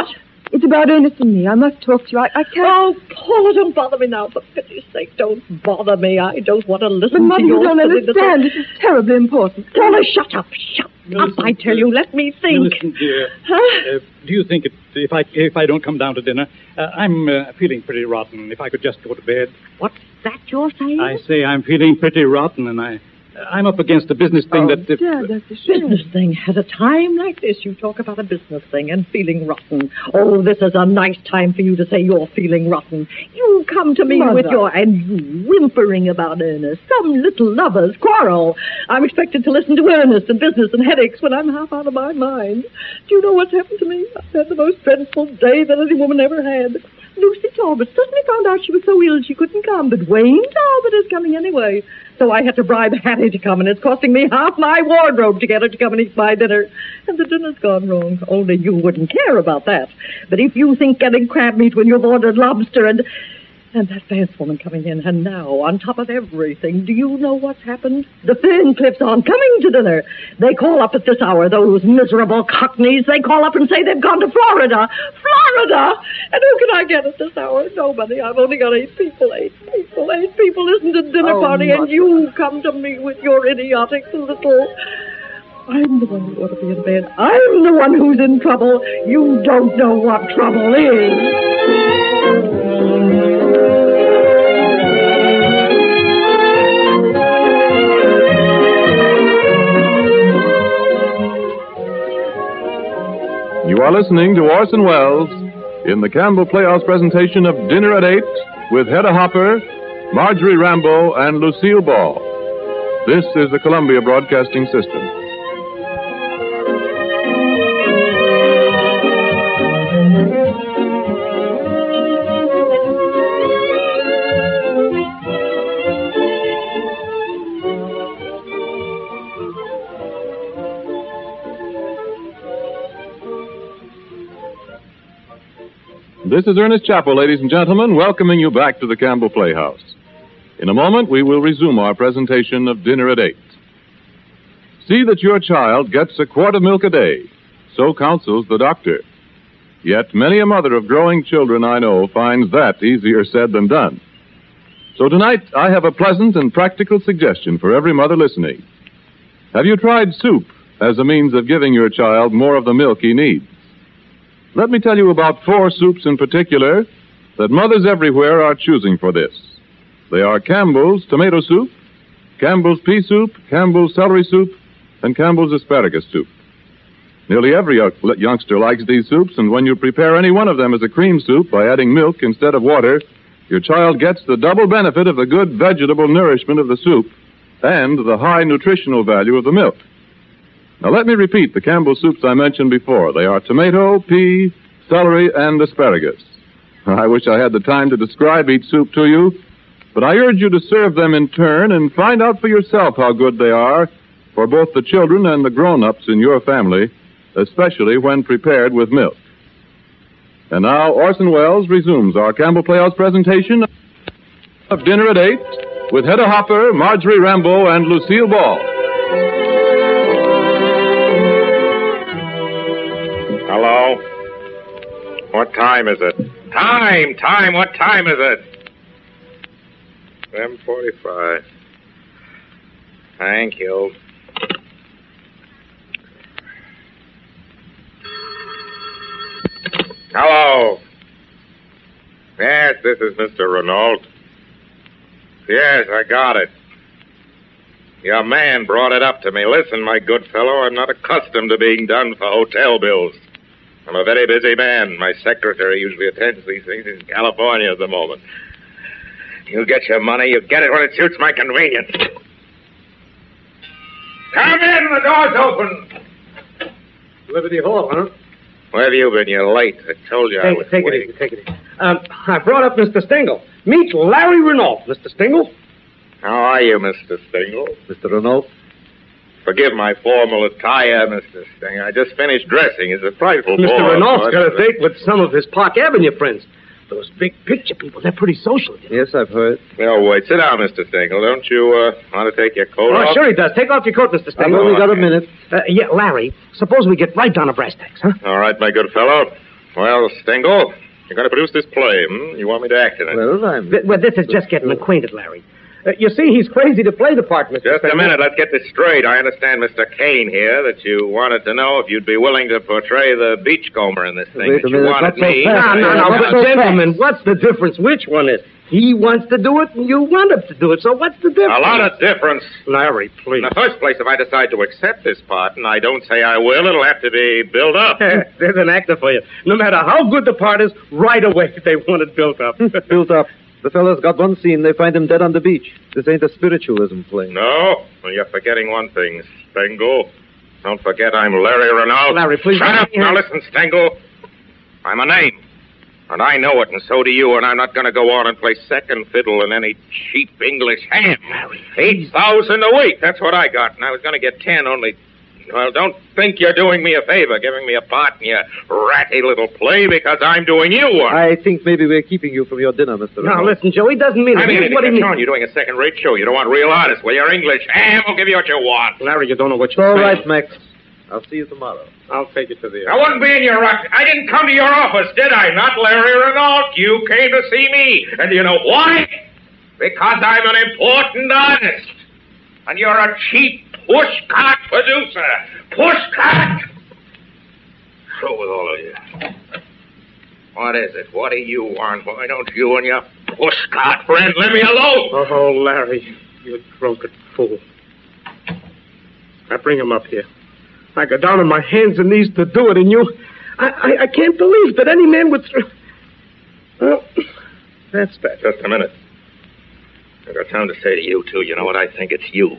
It's about Ernest and me. I must talk to you. I can't... Oh, Paula, don't bother me now. For pity's sake, don't bother me. I don't want to listen But, Mother, to your you don't silly understand. This is terribly important. Paula, shut up. Shut up, I tell you. Let me think. Millicent, dear. Huh? Do you think if I don't come down to dinner, I'm feeling pretty rotten. If I could just go to bed. What's that you're saying? I say I'm feeling pretty rotten, and I'm up against a business thing that... Dad, that's a shame. Business thing. At a time like this, you talk about a business thing and feeling rotten. Oh, this is a nice time for you to say you're feeling rotten. You come to me Mother. with your... and you whimpering about Ernest. Some little lovers' quarrel. I'm expected to listen to Ernest and business and headaches when I'm half out of my mind. Do you know what's happened to me? I've had the most dreadful day that any woman ever had. Lucy Talbot suddenly found out she was so ill she couldn't come, but Wayne Talbot is coming anyway. So I had to bribe Hattie to come, and it's costing me half my wardrobe to get her to come and eat my dinner. And the dinner's gone wrong. Only you wouldn't care about that. But if you think getting crab meat when you've ordered lobster and that Vance woman coming in, and now, on top of everything, do you know what's happened? The Ferncliffs aren't coming to dinner. They call up at this hour, those miserable cockneys. They call up and say they've gone to Florida. Florida! And who can I get at this hour? Nobody. I've only got 8 people. 8 people. 8 people isn't a dinner party, and you come to me with your idiotic little... I'm the one who ought to be in bed. I'm the one who's in trouble. You don't know what trouble is. You are listening to Orson Welles in the Campbell Playhouse presentation of Dinner at 8 with Hedda Hopper, Marjorie Rambeau, and Lucille Ball. This is the Columbia Broadcasting System. This is Ernest Chappell, ladies and gentlemen, welcoming you back to the Campbell Playhouse. In a moment, we will resume our presentation of Dinner at 8. See that your child gets a quart of milk a day. So counsels the doctor. Yet many a mother of growing children I know finds that easier said than done. So tonight, I have a pleasant and practical suggestion for every mother listening. Have you tried soup as a means of giving your child more of the milk he needs? Let me tell you about 4 soups in particular that mothers everywhere are choosing for this. They are Campbell's tomato soup, Campbell's pea soup, Campbell's celery soup, and Campbell's asparagus soup. Nearly every youngster likes these soups, and when you prepare any one of them as a cream soup by adding milk instead of water, your child gets the double benefit of the good vegetable nourishment of the soup and the high nutritional value of the milk. Now, let me repeat the Campbell soups I mentioned before. They are tomato, pea, celery, and asparagus. I wish I had the time to describe each soup to you, but I urge you to serve them in turn and find out for yourself how good they are for both the children and the grown-ups in your family, especially when prepared with milk. And now, Orson Welles resumes our Campbell Playhouse presentation of Dinner at 8 with Hedda Hopper, Marjorie Rambeau, and Lucille Ball. Hello? What time is it? Time! What time is it? 7:45. Thank you. Hello? Yes, this is Mr. Renault. Yes, I got it. Your man brought it up to me. Listen, my good fellow, I'm not accustomed to being done for hotel bills. I'm a very busy man. My secretary usually attends these things. He's in California at the moment. You get your money, you get it when it suits my convenience. Come in, the door's open. Liberty Hall, huh? Where have you been? You're late. I told you I was Take waiting. it easy. I brought up Mr. Stingle. Meet Larry Renault, Mr. Stingle. How are you, Mr. Stingle? Mr. Renault? Forgive my formal attire, Mr. Stingle. I just finished dressing. It's a frightful bore. Mr. Renault's got a date with some of his Park Avenue friends. Those big picture people, they're pretty social. Yes, I've heard. No, wait. Sit down, Mr. Stingle. Don't you want to take your coat off? Oh, sure he does. Take off your coat, Mr. Stingle. I've only got a minute. Yeah, Larry, suppose we get right down to brass tacks, huh? All right, my good fellow. Well, Stengel, you're going to produce this play, You want me to act in it? Well, this is just getting acquainted, Larry. You see, he's crazy to play the part, Mr. Just Stengel. a minute. Let's get this straight. I understand, Mr. Kane here, that you wanted to know if you'd be willing to portray the beachcomber in this thing. Wait a minute, You wanted not so me. fast. No, but gentlemen, what's the difference? Which one is? He wants to do it, and you want him to do it, so what's the difference? A lot of difference. Larry, please. In the first place, if I decide to accept this part, and I don't say I will, it'll have to be built up. There's an actor for you. No matter how good the part is, right away they want it built up. Built up. The fellas got one scene, they find him dead on the beach. This ain't a spiritualism play. No? Well, you're forgetting one thing, Stengel. Don't forget I'm Larry Renault. Larry, please. Shut up. Now listen, Stengel. I'm a name. And I know it, and so do you, and I'm not going to go on and play second fiddle in any cheap English ham. 8,000 a week, that's what I got, and I was going to get 10, only... Well, don't think you're doing me a favor, giving me a part in your ratty little play, because I'm doing you one. I think maybe we're keeping you from your dinner, Mr. Now, Renault. listen, Joe, he doesn't mean it. I mean, What do you mean? You're doing a second-rate show. You don't want real artists. Well, your English ham will give you what you want. Larry, you don't know what It's you're all saying. right, Max. I'll see you tomorrow. I'll take you to the... I wouldn't be in your... I didn't come to your office, did I? Not Larry Renault. You came to see me. And you know why? Because I'm an important artist. And you're a cheap pushcart producer. Pushcart! Through with all of you. What is it? What do you want? Why don't you and your pushcart friend leave me alone? Oh, Larry, you drunken fool. I bring him up here. I go down on my hands and knees to do it, and you... I can't believe that any man would... Well, that's bad. Just a minute. I've got something to say to you, too. You know what I think? It's you.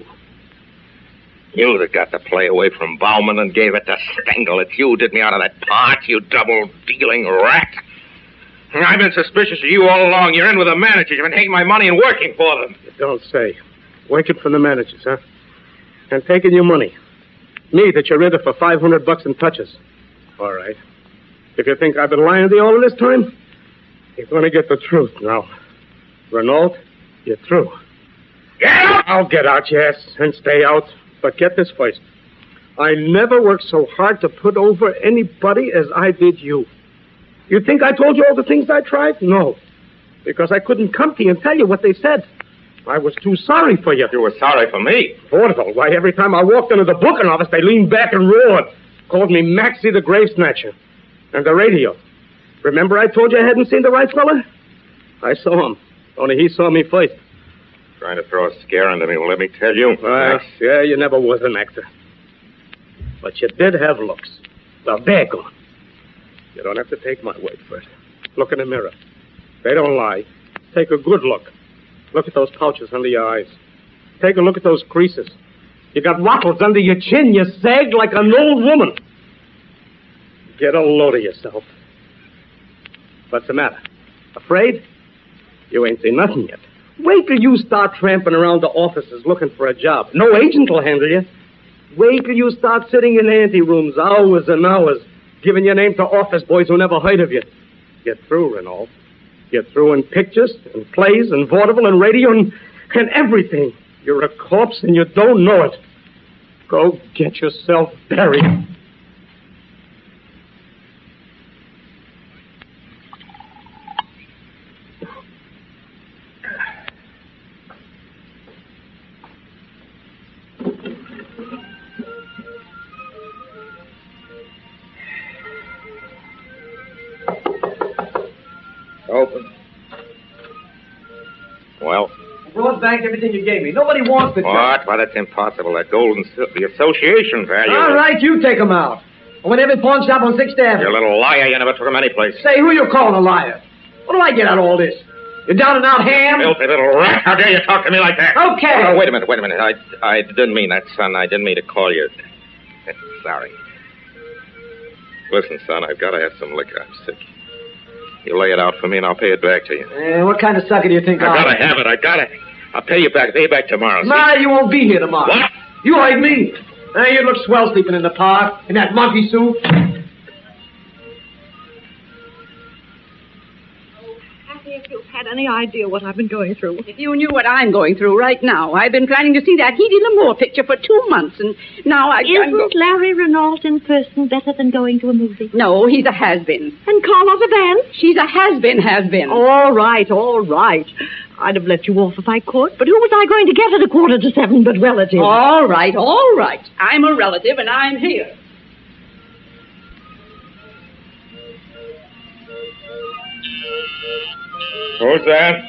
You that got the play away from Bauman and gave it to Stengel. It's you did me out of that part, you double-dealing rat. I've been suspicious of you all along. You're in with the managers. You've been taking my money and working for them. You don't say. Working for the managers, huh? And taking your money. Me, that you're in for $500 in touches. All right. If you think I've been lying to you all of this time, you're going to get the truth now. Renault, you're through. Get out! I'll get out, yes, and stay out. But get this first. I never worked so hard to put over anybody as I did you. You think I told you all the things I tried? No. Because I couldn't come to you and tell you what they said. I was too sorry for you. You were sorry for me? Vaudeville. Why, every time I walked into the booking office, they leaned back and roared. Called me Maxie the Grave Snatcher. And the radio. Remember I told you I hadn't seen the right fella? I saw him. Only he saw me first. Trying to throw a scare into me. Well, let me tell you. Yeah, you never was an actor. But you did have looks. Well, they're gone. You don't have to take my word for it. Look in the mirror. They don't lie. Take a good look. Look at those pouches under your eyes. Take a look at those creases. You got wattles under your chin. You sagged like an old woman. Get a load of yourself. What's the matter? Afraid? You ain't seen nothing yet. Wait till you start tramping around the offices looking for a job. No agent will handle you. Wait till you start sitting in anterooms hours and hours, giving your name to office boys who never heard of you. Get through, Renault. Get through in pictures and plays and vaudeville and radio and everything. You're a corpse and you don't know it. Go get yourself buried. Open. Well? Brought back everything you gave me. Nobody wants the What? Why, that's impossible. That gold and silver, the association value. All right, you take them out. I went every pawn shop on 6th Avenue. You little liar. You never took him anyplace. Say, who you calling a liar? What do I get out of all this? You're down and out ham? Filthy little rat. How dare you talk to me like that? Okay. Oh, wait a minute. I didn't mean that, son. I didn't mean to call you. Sorry. Listen, son, I've got to have some liquor. I'm sick. You lay it out for me, and I'll pay it back to you. What kind of sucker do you think I've got to have it. I'll pay you back. Pay you back tomorrow. Nah, you won't be here tomorrow. What? You heard me. You look swell sleeping in the park in that monkey suit. Happy if you had any idea what I've been going through. If you knew what I'm going through right now, I've been planning to see that Hedy Lamour picture for 2 months, and now Isn't Larry Renault in person better than going to a movie? No, he's a has-been. And Carla Van? She's a has-been. All right. I'd have let you off if I could, but who was I going to get at 6:45 but relatives? All right. I'm a relative, and I'm here. Who's that?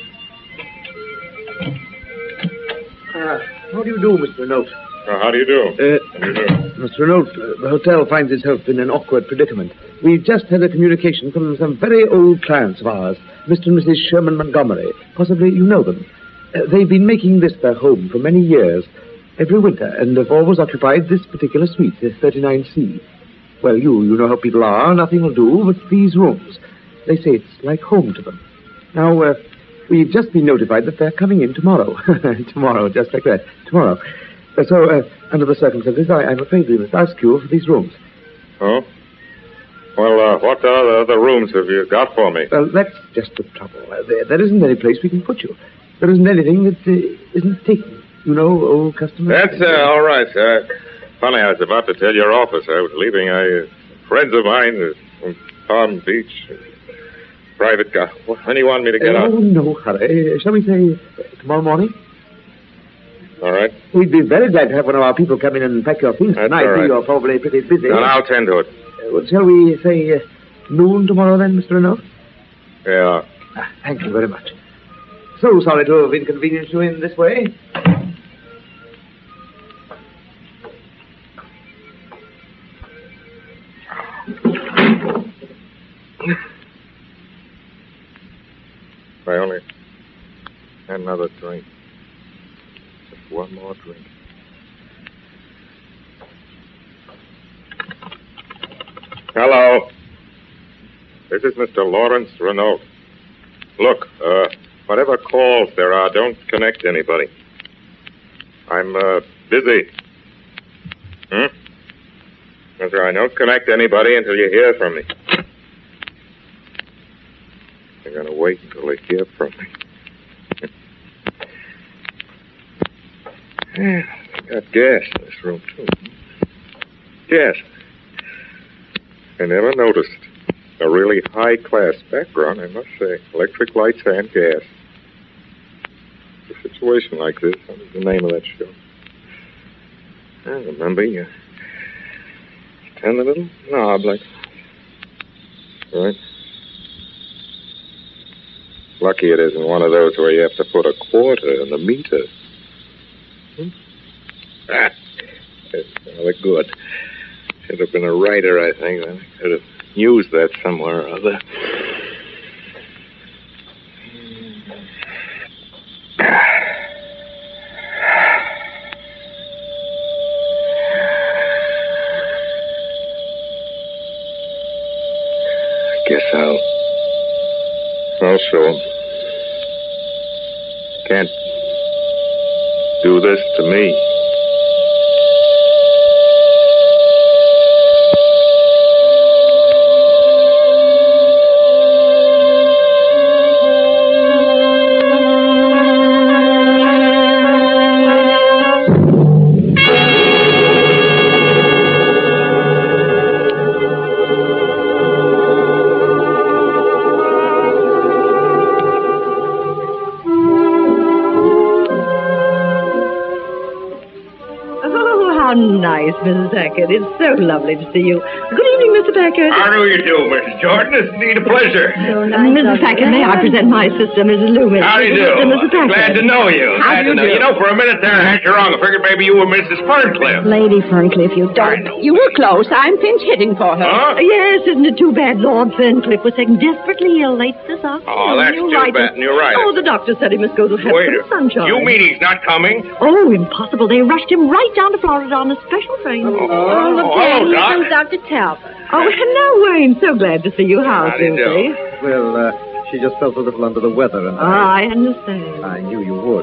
How do you do, Mr. Renault? How do you do? Mr. Renault, the hotel finds itself in an awkward predicament. We've just had a communication from some very old clients of ours, Mr. and Mrs. Sherman Montgomery. Possibly you know them. They've been making this their home for many years, every winter, and have always occupied this particular suite, 39C. Well, you know how people are. Nothing will do but these rooms. They say it's like home to them. Now, we've just been notified that they're coming in tomorrow. Tomorrow, just like that. Tomorrow. So, under the circumstances, I'm afraid we must ask you for these rooms. Oh? Well, what other rooms have you got for me? Well, that's just the trouble. There isn't any place we can put you. There isn't anything that isn't taken. You know, old customers. That's all right, sir. Funny, I was about to tell your office. I was leaving friends of mine from Palm Beach. Private car. When do you want me to get out? Oh, no hurry. Shall we say tomorrow morning? All right. We'd be very glad to have one of our people come in and pack your things tonight. All right. You're probably pretty busy. Then I'll tend to it. Well, shall we say noon tomorrow then, Mr. Renault? Yeah. Thank you very much. So sorry to have inconvenienced you in this way. I only had another drink. Just one more drink. Hello. This is Mr. Lawrence Renault. Look, whatever calls there are, don't connect anybody. I'm busy. That's right. Don't connect anybody until you hear from me. I'm going to wait until they hear from me. I got gas in this room, too. Gas. I never noticed. A really high-class background, I must say. Electric lights and gas. A situation like this, what is the name of that show? I remember you turn the little knob like... Right. Lucky it isn't one of those where you have to put a quarter in the meter. Well, good. Should have been a writer, I think. I could have used that somewhere or other. I guess I'll show 'em. Can't do this to me. Nice, Mrs. Packard. It's so lovely to see you. Good evening, Mr. Packard. How do you do, Mrs. Jordan? It's indeed a pleasure. So nice. Mrs. Packard, may I present my sister, Mrs. Loomis? How do you do? Mrs. Packard. Glad to know you. How do you do? You know, for a minute there, I had you wrong. I figured maybe you were Mrs. Ferncliff. Lady Ferncliff, you don't. You were close. I'm pinch hitting for her. Huh? Yes, isn't it too bad Lord Ferncliff was taken desperately ill late this afternoon? Oh, that's too bad. You're right. Oh, the doctor said he must go to have some sunshine. You mean he's not coming? Oh, impossible. They rushed him right down to Florida on a special train. Hello, Doc. Dr. Talbot. Oh, hello, Wayne. So glad to see you. How's do you do? Lucy? Well, she just felt a little under the weather, and I understand. I knew you would.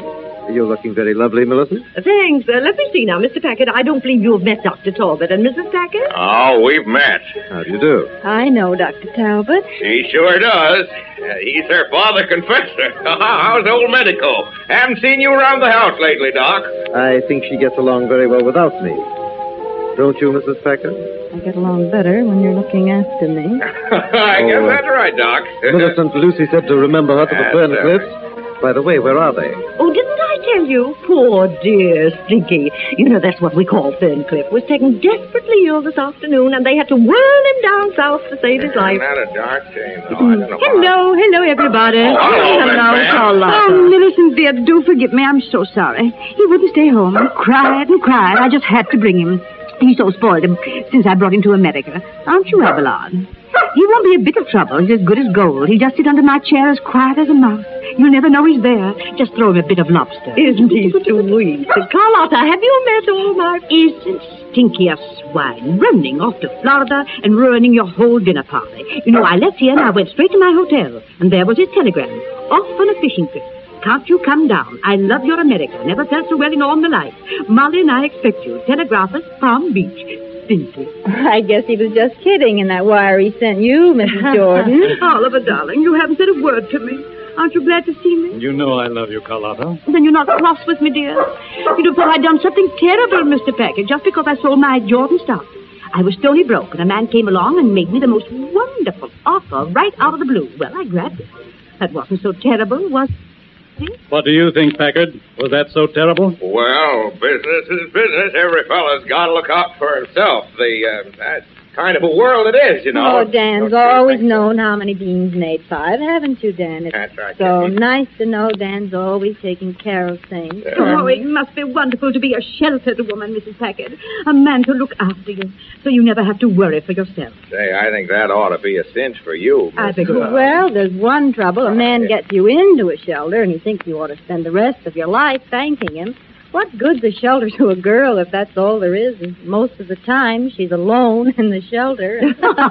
You're looking very lovely, Millicent. Thanks. Let me see now, Mr. Packard. I don't believe you've met Dr. Talbot and Mrs. Packard. Oh, we've met. How do you do? I know Dr. Talbot. He sure does. He's her father confessor. How's old medical? Haven't seen you around the house lately, Doc. I think she gets along very well without me. Don't you, Mrs. Packard? I get along better when you're looking after me. I guess that's right, Doc. Millicent, Lucy said to remember her to the Fern Cliffs. By the way, where are they? Oh, didn't I tell you? Poor dear Stinky. You know, that's what we call Ferncliff. Was taken desperately ill this afternoon, and they had to whirl him down south to save his life. Not a dark shame, though. I don't know Hello, everybody. hello, Carlotta. Oh, Millicent, dear, do forgive me. I'm so sorry. He wouldn't stay home. He cried and cried. I just had to bring him. He's so spoiled since I brought him to America. Aren't you, Abelard? He won't be a bit of trouble. He's as good as gold. He'll just sit under my chair as quiet as a mouse. You'll never know he's there. Just throw him a bit of lobster. Isn't he sweet? Carlotta, have you met all my... Isn't Stinky a swine, running off to Florida and ruining your whole dinner party? You know, I left here and I went straight to my hotel, and there was his telegram. Off on a fishing trip. Can't you come down? I love your America. Never felt so well in all my life. Molly and I expect you. Telegraph us, Palm Beach. Stinky. I guess he was just kidding in that wire he sent you, Mrs. Jordan. Oliver, darling, you haven't said a word to me. Aren't you glad to see me? You know I love you, Carlotta. Then you're not cross with me, dear. You'd have thought I'd done something terrible, Mr. Packard, just because I sold my Jordan stock. I was stony broke, and a man came along and made me the most wonderful offer right out of the blue. Well, I grabbed it. That wasn't so terrible, was it? What do you think, Packard? Was that so terrible? Well, business is business. Every fella's got to look out for himself. That's kind of a world it is, you know. Oh, Dan's always known how many beans made 5, haven't you, Dan? It's That's right. so nice to know Dan's always taking care of things. Oh, it must be wonderful to be a sheltered woman, Mrs. Packard. A man to look after you, so you never have to worry for yourself. Say, I think that ought to be a cinch for you. I beg your pardon. Well, there's one trouble. A man gets you into a shelter, and he thinks you ought to spend the rest of your life thanking him. What good's a shelter to a girl if that's all there is? And most of the time, she's alone in the shelter.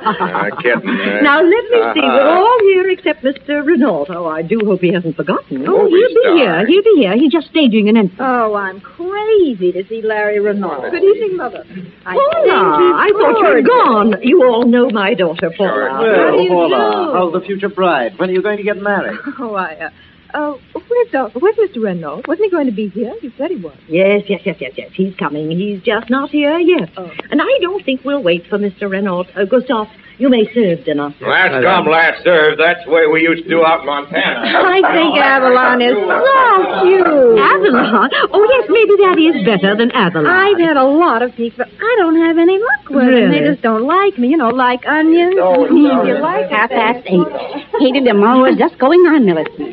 Kidding. Now, let me see. We're all here except Mr. Renault. Oh, I do hope he hasn't forgotten. Oh, he'll be here. He'll be here. He's just staging an entrance. Oh, I'm crazy to see Larry Renault. Good evening, Mother. Paula, I thought you were gone. You all know my daughter, Paula. Well, Paula, how's the future bride? When are you going to get married? Oh, where's Mr. Renault? Wasn't he going to be here? You said he was. Yes. He's coming. He's just not here yet. Oh. And I don't think we'll wait for Mr. Renault. Gustav, you may serve dinner. Last come, last served. That's the way we used to do out in Montana. I think Avalon is so cute. Avalon? Oh, yes, maybe that is better than Avalon. I've had a lot of people. I don't have any luck with them. They just don't like me. You know, like onions. You like 8:30. Hated them always just going on, Millicent.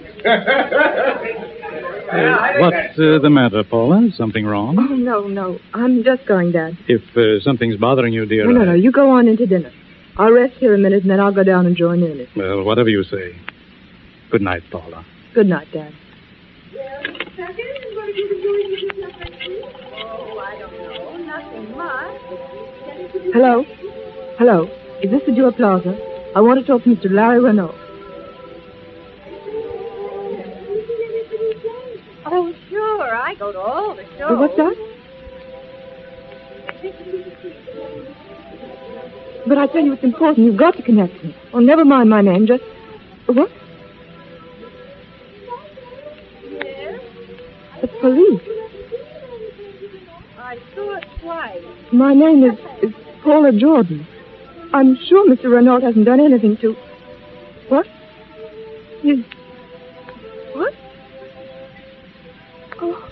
What's the matter, Paula? Something wrong? Oh, no. I'm just going, Dad. If something's bothering you, dear... No. You go on into dinner. I'll rest here a minute, and then I'll go down and join in it. Well, whatever you say. Good night, Paula. Good night, Dad. Hello. Is this the Jewel Plaza? I want to talk to Mr. Larry Renault. Oh, sure. I go to all the shows. What's that? But I tell you, it's important. You've got to connect me. Oh, never mind my name. Just... What? Yes? The police. I saw it twice. My name is Paula Jordan. I'm sure Mr. Renault hasn't done anything to... What? What? Oh.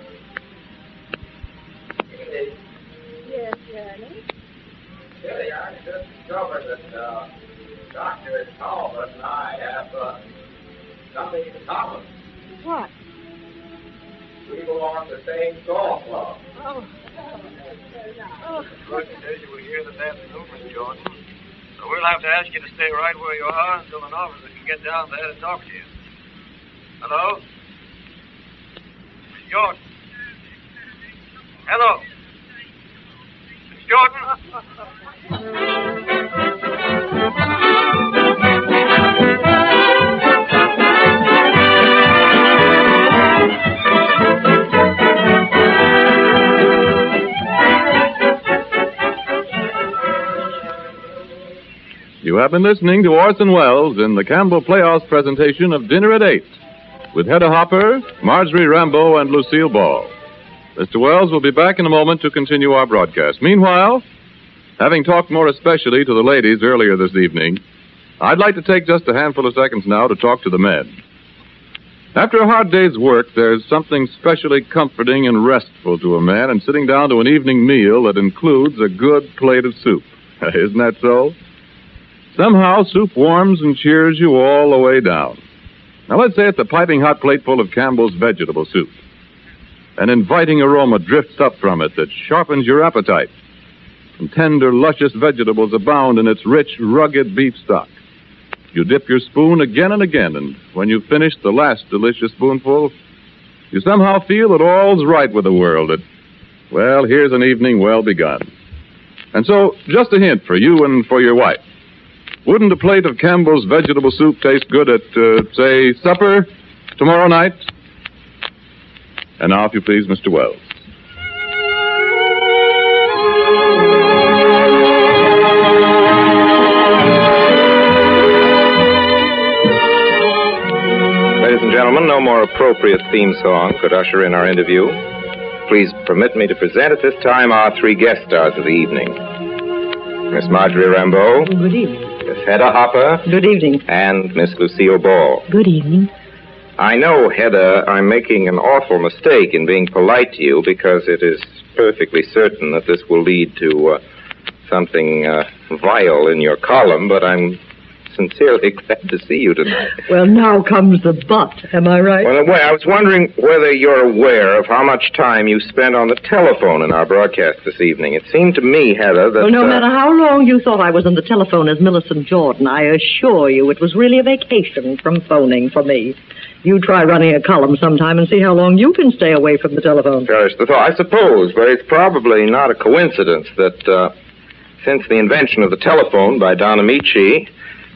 Yes, Danny. Billy, I just discovered that Dr. Talbot and I have something in common. What? We belong to the same golf club. Oh. Good to you will hear this afternoon, Miss Jordan. So we'll have to ask you to stay right where you are until an officer can get down there to talk to you. Hello? Miss Jordan? Hello? Miss Jordan? You have been listening to Orson Welles in the Campbell Playhouse presentation of Dinner at 8 with Hedda Hopper, Marjorie Rambeau, and Lucille Ball. Mr. Welles will be back in a moment to continue our broadcast. Meanwhile, having talked more especially to the ladies earlier this evening, I'd like to take just a handful of seconds now to talk to the men. After a hard day's work, there's something specially comforting and restful to a man in sitting down to an evening meal that includes a good plate of soup. Isn't that so? Somehow, soup warms and cheers you all the way down. Now, let's say it's a piping hot plateful of Campbell's vegetable soup. An inviting aroma drifts up from it that sharpens your appetite. And tender, luscious vegetables abound in its rich, rugged beef stock. You dip your spoon again and again, and when you've finished the last delicious spoonful, you somehow feel that all's right with the world. That, well, here's an evening well begun. And so, just a hint for you and for your wife. Wouldn't a plate of Campbell's vegetable soup taste good at, say, supper tomorrow night? And now, if you please, Mr. Welles. Ladies and gentlemen, no more appropriate theme song could usher in our interview. Please permit me to present at this time our three guest stars of the evening. Miss Marjorie Rambeau. Good evening. Miss Hedda Hopper. Good evening. And Miss Lucille Ball. Good evening. I know, Hedda, I'm making an awful mistake in being polite to you because it is perfectly certain that this will lead to something vile in your column, but I'm sincerely glad to see you tonight. Well, now comes the but, am I right? Well, I was wondering whether you're aware of how much time you spent on the telephone in our broadcast this evening. It seemed to me, Heather, that... Well, no matter how long you thought I was on the telephone as Millicent Jordan, I assure you it was really a vacation from phoning for me. You try running a column sometime and see how long you can stay away from the telephone. Perish the thought. I suppose, but it's probably not a coincidence that since the invention of the telephone by Don Amici,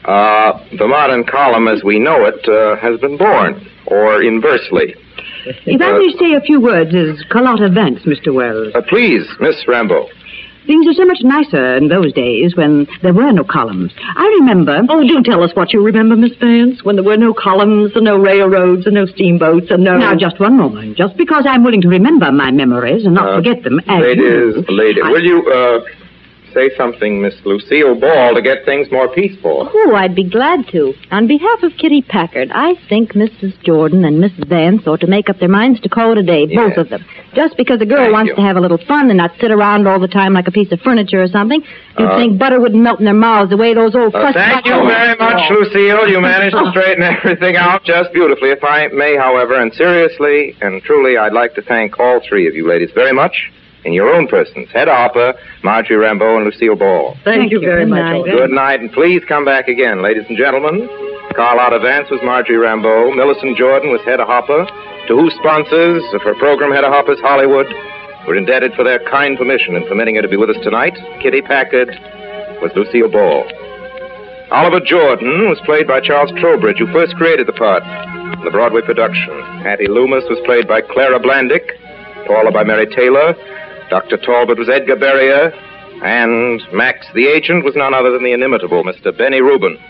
the modern column as we know it has been born, or inversely. If I may say a few words as Carlotta Vance, Mr. Welles. Please, Miss Rambeau. Things are so much nicer in those days when there were no columns. I remember... Oh, do tell us what you remember, Miss Vance, when there were no columns and no railroads and no steamboats and no... Now, just one moment. Just because I'm willing to remember my memories and not forget them as Will you, say something, Miss Lucille Ball, to get things more peaceful? Oh, I'd be glad to. On behalf of Kitty Packard, I think Mrs. Jordan and Mrs. Vance ought to make up their minds to call it a day, both of them. Just because a girl wants to have a little fun and not sit around all the time like a piece of furniture or something, you'd think butter wouldn't melt in their mouths the way those old Thank you very much, Lucille. You managed to straighten everything out just beautifully. If I may, however, and seriously and truly, I'd like to thank all three of you ladies very much in your own persons. Hedda Hopper, Marjorie Rambeau, and Lucille Ball. Thank you very much. Good night, and please come back again, ladies and gentlemen. Carlotta Vance was Marjorie Rambeau. Millicent Jordan was Hedda Hopper. To whose sponsors of her program, Hedda Hopper's Hollywood, we're indebted for their kind permission in permitting her to be with us tonight. Kitty Packard was Lucille Ball. Oliver Jordan was played by Charles Trowbridge, who first created the part in the Broadway production. Hattie Loomis was played by Clara Blandick. Paula by Mary Taylor. Dr. Talbot was Edgar Berrier, and Max the Agent was none other than the inimitable Mr. Benny Rubin.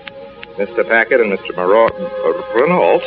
Mr. Packard and Mr. Renault,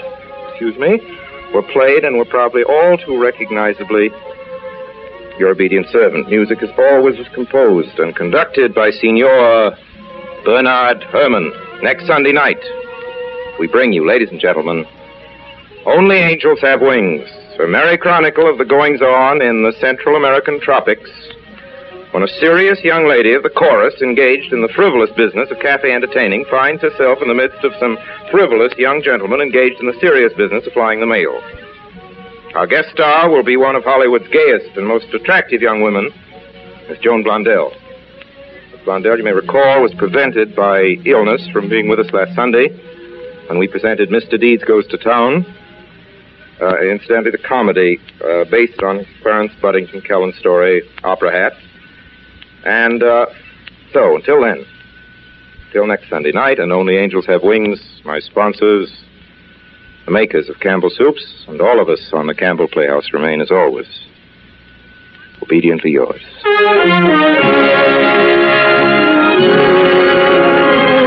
were played and were probably all too recognizably your obedient servant. Music as always was composed and conducted by Signor Bernard Herrmann. Next Sunday night, we bring you, ladies and gentlemen, Only Angels Have Wings, a merry chronicle of the goings-on in the Central American tropics, when a serious young lady of the chorus engaged in the frivolous business of cafe entertaining finds herself in the midst of some frivolous young gentlemen engaged in the serious business of flying the mail. Our guest star will be one of Hollywood's gayest and most attractive young women, Miss Joan Blondell. Miss Blondell, you may recall, was prevented by illness from being with us last Sunday when we presented Mr. Deeds Goes to Town, incidentally, the comedy based on Clarence Buddington Kellen's story, Opera Hat. And so, until then, till next Sunday night, and Only Angels Have Wings, my sponsors, the makers of Campbell Soups, and all of us on the Campbell Playhouse remain, as always, obediently yours.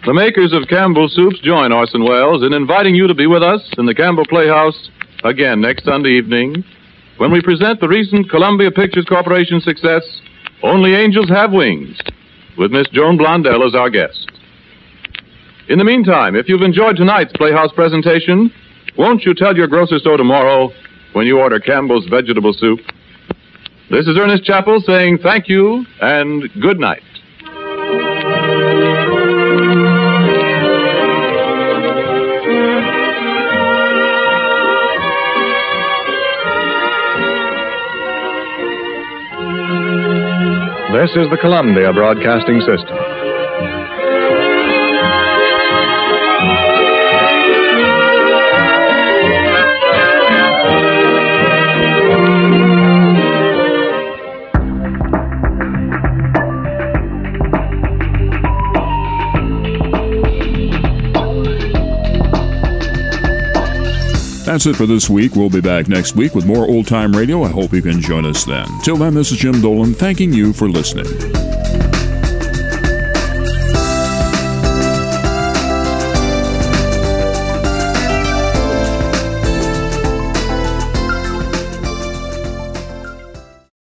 The makers of Campbell Soups join Orson Welles in inviting you to be with us in the Campbell Playhouse again next Sunday evening when we present the recent Columbia Pictures Corporation success, Only Angels Have Wings, with Miss Joan Blondell as our guest. In the meantime, if you've enjoyed tonight's Playhouse presentation, won't you tell your grocer store tomorrow when you order Campbell's vegetable soup? This is Ernest Chappell saying thank you and good night. This is the Columbia Broadcasting System. That's it for this week. We'll be back next week with more old-time radio. I hope you can join us then. Till then, this is Jim Dolan thanking you for listening.